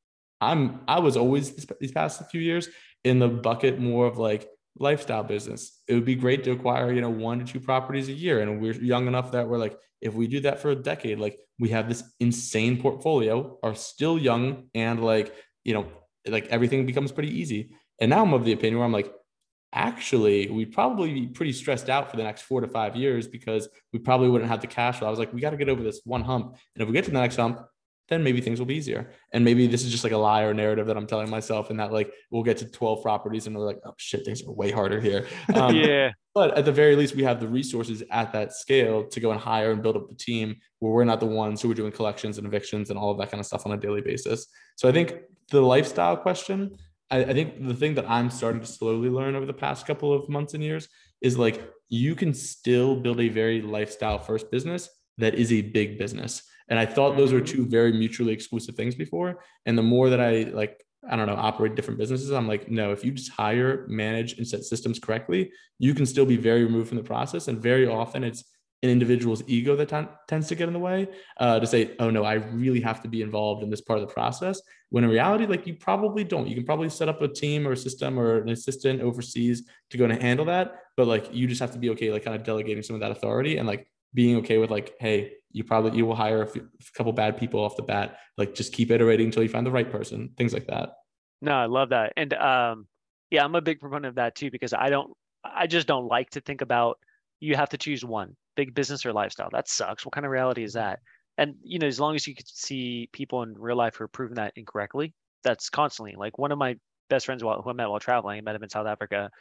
I was always these past few years in the bucket more of like lifestyle business. It would be great to acquire, you know, 1 to 2 properties a year. And we're young enough that we're like, if we do that for a decade, like we have this insane portfolio, are still young, and like, you know, like everything becomes pretty easy. And now I'm of the opinion where I'm like, actually, we'd probably be pretty stressed out for the next 4 to 5 years because we probably wouldn't have the cash flow. I was like, we got to get over this one hump. And if we get to the next hump, then maybe things will be easier. And maybe this is just like a lie or narrative that I'm telling myself, and that like we'll get to 12 properties and we're like, oh shit, things are way harder here. Yeah. But at the very least, we have the resources at that scale to go and hire and build up the team where we're not the ones who are doing collections and evictions and all of that kind of stuff on a daily basis. So I think the lifestyle question, I think the thing that I'm starting to slowly learn over the past couple of months and years is like, you can still build a very lifestyle first business that is a big business. And I thought those were 2 very mutually exclusive things before. And the more that I like, I don't know, operate different businesses, I'm like, no, if you just hire, manage, and set systems correctly, you can still be very removed from the process. And very often it's an individual's ego that tends to get in the way to say, oh no, I really have to be involved in this part of the process. When in reality, like you probably don't. You can probably set up a team or a system or an assistant overseas to go and handle that. But like, you just have to be okay, like kind of delegating some of that authority and like being okay with like, hey, you will hire a couple bad people off the bat. Like just keep iterating until you find the right person, things like that. No, I love that. And yeah, I'm a big proponent of that too, because I just don't like to think about you have to choose one, big business or lifestyle. That sucks. What kind of reality is that? And, you know, as long as you could see people in real life who are proving that incorrectly, that's constantly like one of my best friends who I met while traveling, I met him in South Africa.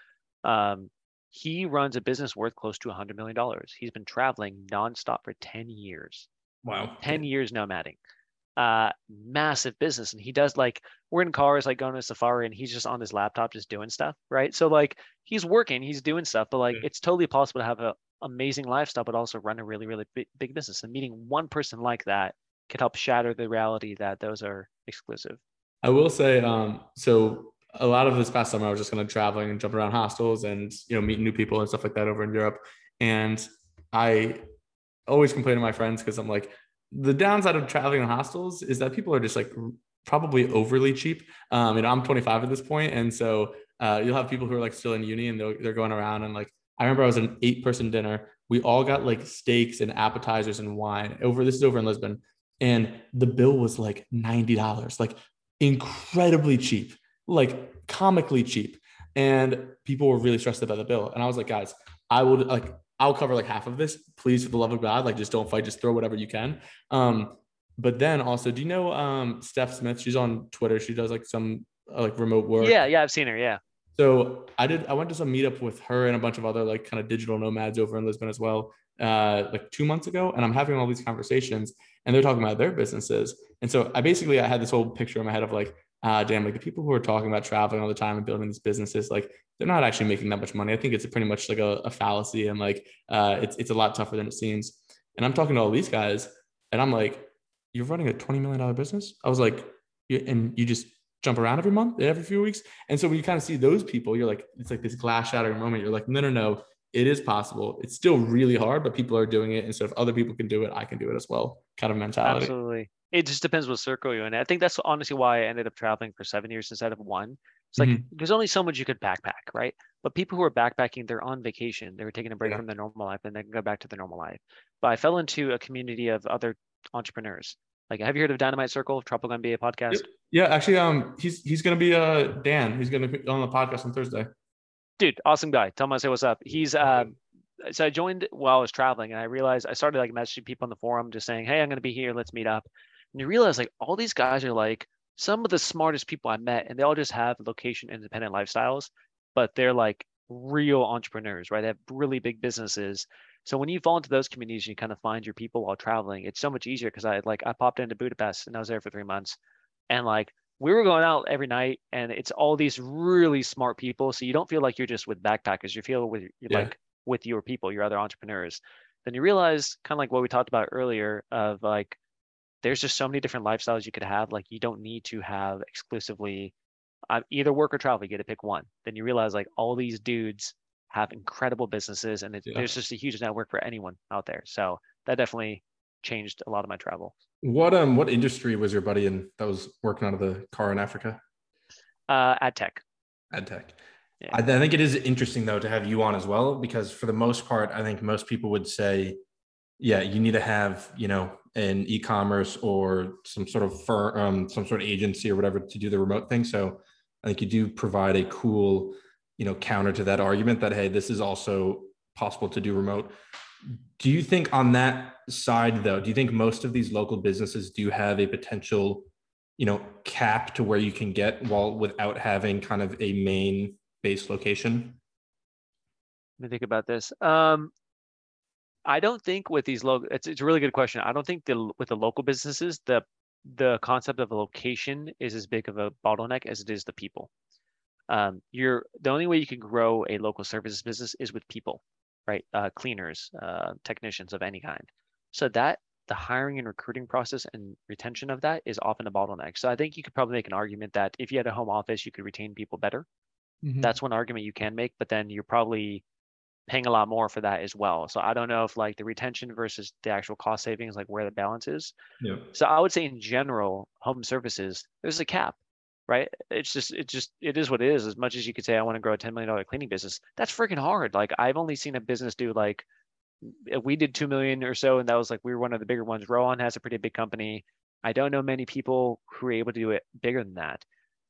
He runs a business worth close to $100 million. He's been traveling nonstop for 10 years. Wow. 10 years nomading. Massive business. And he does like, we're in cars, like going to safari, and he's just on his laptop, just doing stuff. Right. So like he's working, he's doing stuff, but like it's totally possible to have an amazing lifestyle, but also run a really, really big business. And meeting one person like that could help shatter the reality that those are exclusive. I will say, so a lot of this past summer, I was just kind of traveling and jumping around hostels and, you know, meeting new people and stuff like that over in Europe. And I always complain to my friends because I'm like, the downside of traveling in hostels is that people are just like probably overly cheap. You know, I'm 25 at this point. And so you'll have people who are like still in uni and they're going around, and like, I remember I was at an 8-person dinner. We all got like steaks and appetizers and wine this is over in Lisbon. And the bill was like $90, like incredibly cheap, like comically cheap. And people were really stressed about the bill. And I was like, guys, I'll cover like half of this, please, for the love of God, like just don't fight, just throw whatever you can. But then also, do you know Steph Smith? She's on Twitter. She does like some like remote work. Yeah, I've seen her. Yeah. So I went to some meetup with her and a bunch of other like kind of digital nomads over in Lisbon as well, like 2 months ago. And I'm having all these conversations and they're talking about their businesses. And so I had this whole picture in my head of like, damn, like the people who are talking about traveling all the time and building these businesses, like they're not actually making that much money. I think it's pretty much like a fallacy, and like it's a lot tougher than it seems. And I'm talking to all these guys, and I'm like, you're running a $20 million business? I was like, and you just jump around every month, every few weeks. And so when you kind of see those people, you're like, it's like this glass shattering moment. You're like, no, it is possible. It's still really hard, but people are doing it. And so if other people can do it, I can do it as well, kind of mentality. Absolutely. It just depends what circle you're in. I think that's honestly why I ended up traveling for 7 years instead of one. It's like there's only so much you could backpack, right? But people who are backpacking, they're on vacation. They were taking a break from their normal life and they can go back to their normal life. But I fell into a community of other entrepreneurs. Like, have you heard of Dynamite Circle, Tropical MBA podcast? Yep. Yeah, actually, he's gonna be Dan. He's gonna be on the podcast on Thursday. Dude, awesome guy. Tell him I say what's up. He's so I joined while I was traveling, and I realized I started like messaging people on the forum, just saying, "Hey, I'm gonna be here. Let's meet up." And you realize like all these guys are like some of the smartest people I met, and they all just have location independent lifestyles, but they're like real entrepreneurs, right? They have really big businesses. So when you fall into those communities, you kind of find your people while traveling. It's so much easier because I popped into Budapest and I was there for 3 months, and like we were going out every night, and it's all these really smart people. So you don't feel like you're just with backpackers. You feel like with your people, your other entrepreneurs. Then you realize kind of like what we talked about earlier of like there's just so many different lifestyles you could have. Like you don't need to have exclusively either work or travel. You get to pick one. Then you realize like all these dudes have incredible businesses, and there's just a huge network for anyone out there. So that definitely changed a lot of my travel. What industry was your buddy in that was working out of the car in Africa? Ad tech. Ad tech. Yeah. I think it is interesting though to have you on as well, because for the most part, I think most people would say, yeah, you need to have, an e-commerce or some sort of firm, some sort of agency or whatever to do the remote thing. So I think you do provide a cool, counter to that argument that, hey, this is also possible to do remote. Do you think on that side though, do you think most of these local businesses do have a potential, cap to where you can get without having kind of a main base location? Let me think about this. I don't think with these local, it's a really good question. I don't think with the local businesses, the concept of a location is as big of a bottleneck as it is the people. The only way you can grow a local services business is with people, right? Cleaners, technicians of any kind. So that the hiring and recruiting process and retention of that is often a bottleneck. So I think you could probably make an argument that if you had a home office, you could retain people better. That's one argument you can make, but then you're probably paying a lot more for that as well. So I don't know if like the retention versus the actual cost savings, like where the balance is. Yeah. So I would say in general, home services, there's a cap, right? It is what it is. As much as you could say, I want to grow a $10 million cleaning business, that's freaking hard. Like I've only seen a business do like, we did 2 million or so. And that was like, we were one of the bigger ones. Rowan has a pretty big company. I don't know many people who are able to do it bigger than that.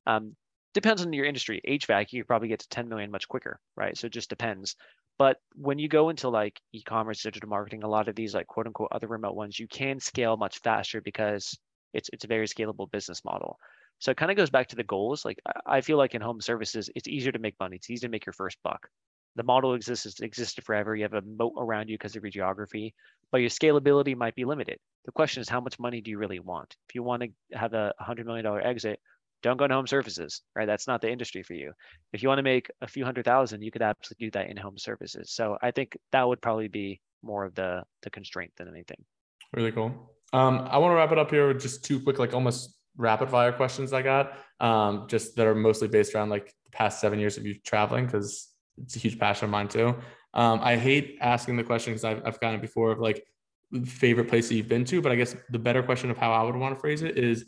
Depends on your industry. HVAC, you could probably get to 10 million much quicker, right? So it just depends. But when you go into like e-commerce, digital marketing, a lot of these like quote unquote other remote ones, you can scale much faster because it's a very scalable business model. So it kind of goes back to the goals. Like I feel like in home services, it's easier to make money. It's easier to make your first buck. The model existed forever. You have a moat around you because of your geography, but your scalability might be limited. The question is, how much money do you really want? If you want to have a $100 million exit, don't go into home services, right? That's not the industry for you. If you want to make a few $100,000, you could absolutely do that in home services. So I think that would probably be more of the constraint than anything. Really cool. I want to wrap it up here with just two quick, like almost rapid fire questions I got, just that are mostly based around like the past 7 years of you traveling, because it's a huge passion of mine too. I hate asking the question because I've gotten it before of like favorite place that you've been to, but I guess the better question of how I would want to phrase it is,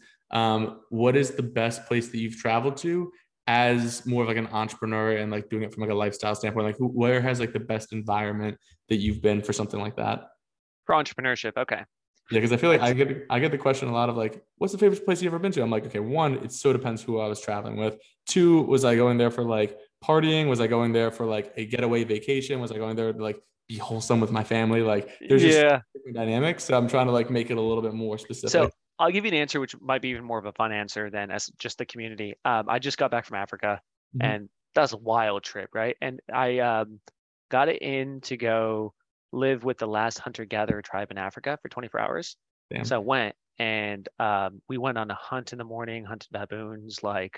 what is the best place that you've traveled to as more of like an entrepreneur and like doing it from like a lifestyle standpoint? Like where has like the best environment that you've been for something like that? For entrepreneurship. Okay. Yeah. Cause I feel like I get the question a lot of like, what's the favorite place you've ever been to? I'm like, okay, one, it so depends who I was traveling with. Two, was I going there for like partying? Was I going there for like a getaway vacation? Was I going there to like be wholesome with my family? Like there's just different dynamics. So I'm trying to like make it a little bit more specific. So I'll give you an answer, which might be even more of a fun answer than as just the community. I just got back from Africa, and that's a wild trip, right? And I got it in to go live with the last hunter-gatherer tribe in Africa for 24 hours. Damn. So I went, and we went on a hunt in the morning, hunted baboons, like,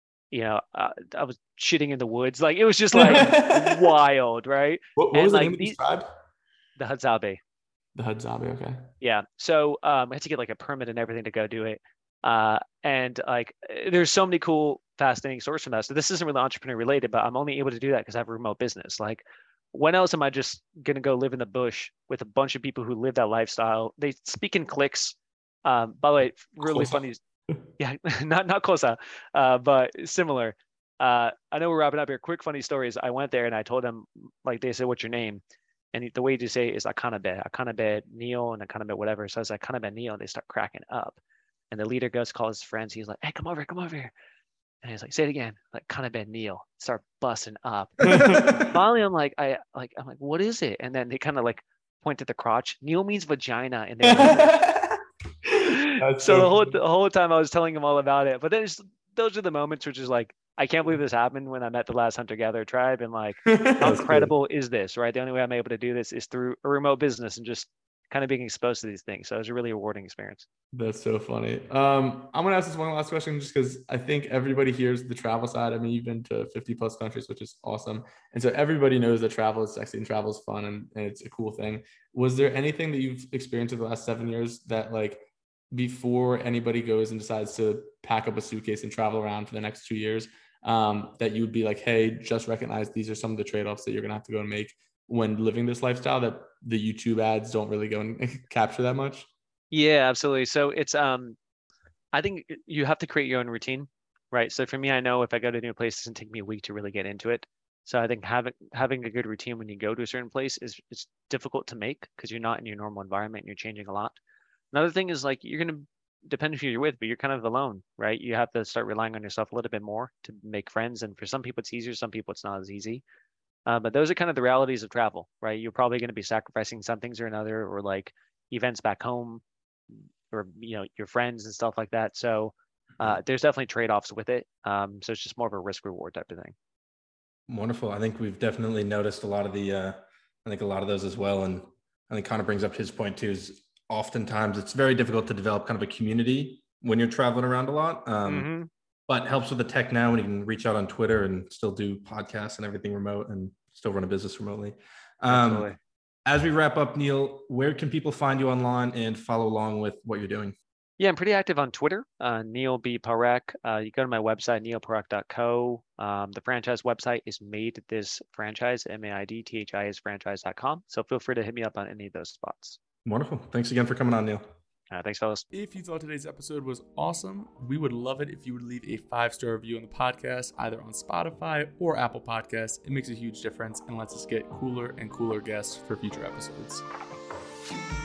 I was shitting in the woods. Like, it was just like wild, right? What was the name of this tribe? The Hadzabe. The Hadzabe, okay. Yeah. So I had to get like a permit and everything to go do it. And like, there's so many cool, fascinating stories from that. So this isn't really entrepreneur related, but I'm only able to do that because I have a remote business. Like, when else am I just going to go live in the bush with a bunch of people who live that lifestyle? They speak in clicks. By the way, really funny. Yeah, not Kosa, but similar. I know we're wrapping up here. Quick funny stories. I went there and I told them, like, they said, "What's your name?" And the way to say it is Akanabe Neil, and Akanabe whatever. So I was like, Akanabe Neil, and they start cracking up. And the leader goes, calls his friends. He's like, "Hey, come over here." And he's like, "Say it again." Like, Akanabe Neil. Start busting up. Finally, I'm like, "What is it?" And then they kind of like point at the crotch. Neil means vagina in their so the whole time I was telling him all about it. But then those are the moments which is like, I can't believe this happened when I met the last hunter-gatherer tribe, and like, how incredible is this, right? The only way I'm able to do this is through a remote business and just kind of being exposed to these things. So it was a really rewarding experience. That's so funny. I'm gonna ask this one last question just because I think everybody hears the travel side. I mean, you've been to 50 plus countries, which is awesome. And so everybody knows that travel is sexy and travel is fun and it's a cool thing. Was there anything that you've experienced in the last 7 years that, like, before anybody goes and decides to pack up a suitcase and travel around for the next 2 years, that you would be like, hey, just recognize these are some of the trade-offs that you're gonna have to go and make when living this lifestyle that the YouTube ads don't really go and capture that much? Yeah, absolutely. So it's I think you have to create your own routine, right? So for me, I know if I go to a new place, it doesn't take me a week to really get into it. So I think having a good routine when you go to a certain place is difficult to make because you're not in your normal environment and you're changing a lot. Another thing is, like, you're going to depend who you're with, but you're kind of alone, right? You have to start relying on yourself a little bit more to make friends. And for some people it's easier, some people it's not as easy. But those are kind of the realities of travel, right? You're probably going to be sacrificing some things or another, or like events back home, or your friends and stuff like that. So there's definitely trade-offs with it. So it's just more of a risk reward type of thing. Wonderful. I think we've definitely noticed a lot of those as well. And I think Connor brings up his point too, is oftentimes it's very difficult to develop kind of a community when you're traveling around a lot. But helps with the tech now when you can reach out on Twitter and still do podcasts and everything remote and still run a business remotely. As we wrap up, Neil, where can people find you online and follow along with what you're doing? Yeah, I'm pretty active on Twitter, Neil B. Parekh. You go to my website, neilparekh.co. The franchise website is Made This Franchise, MAIDTHIS franchise.com. So feel free to hit me up on any of those spots. Wonderful. Thanks again for coming on, Neil. Thanks, fellas. If you thought today's episode was awesome, we would love it if you would leave a 5-star review on the podcast, either on Spotify or Apple Podcasts. It makes a huge difference and lets us get cooler and cooler guests for future episodes.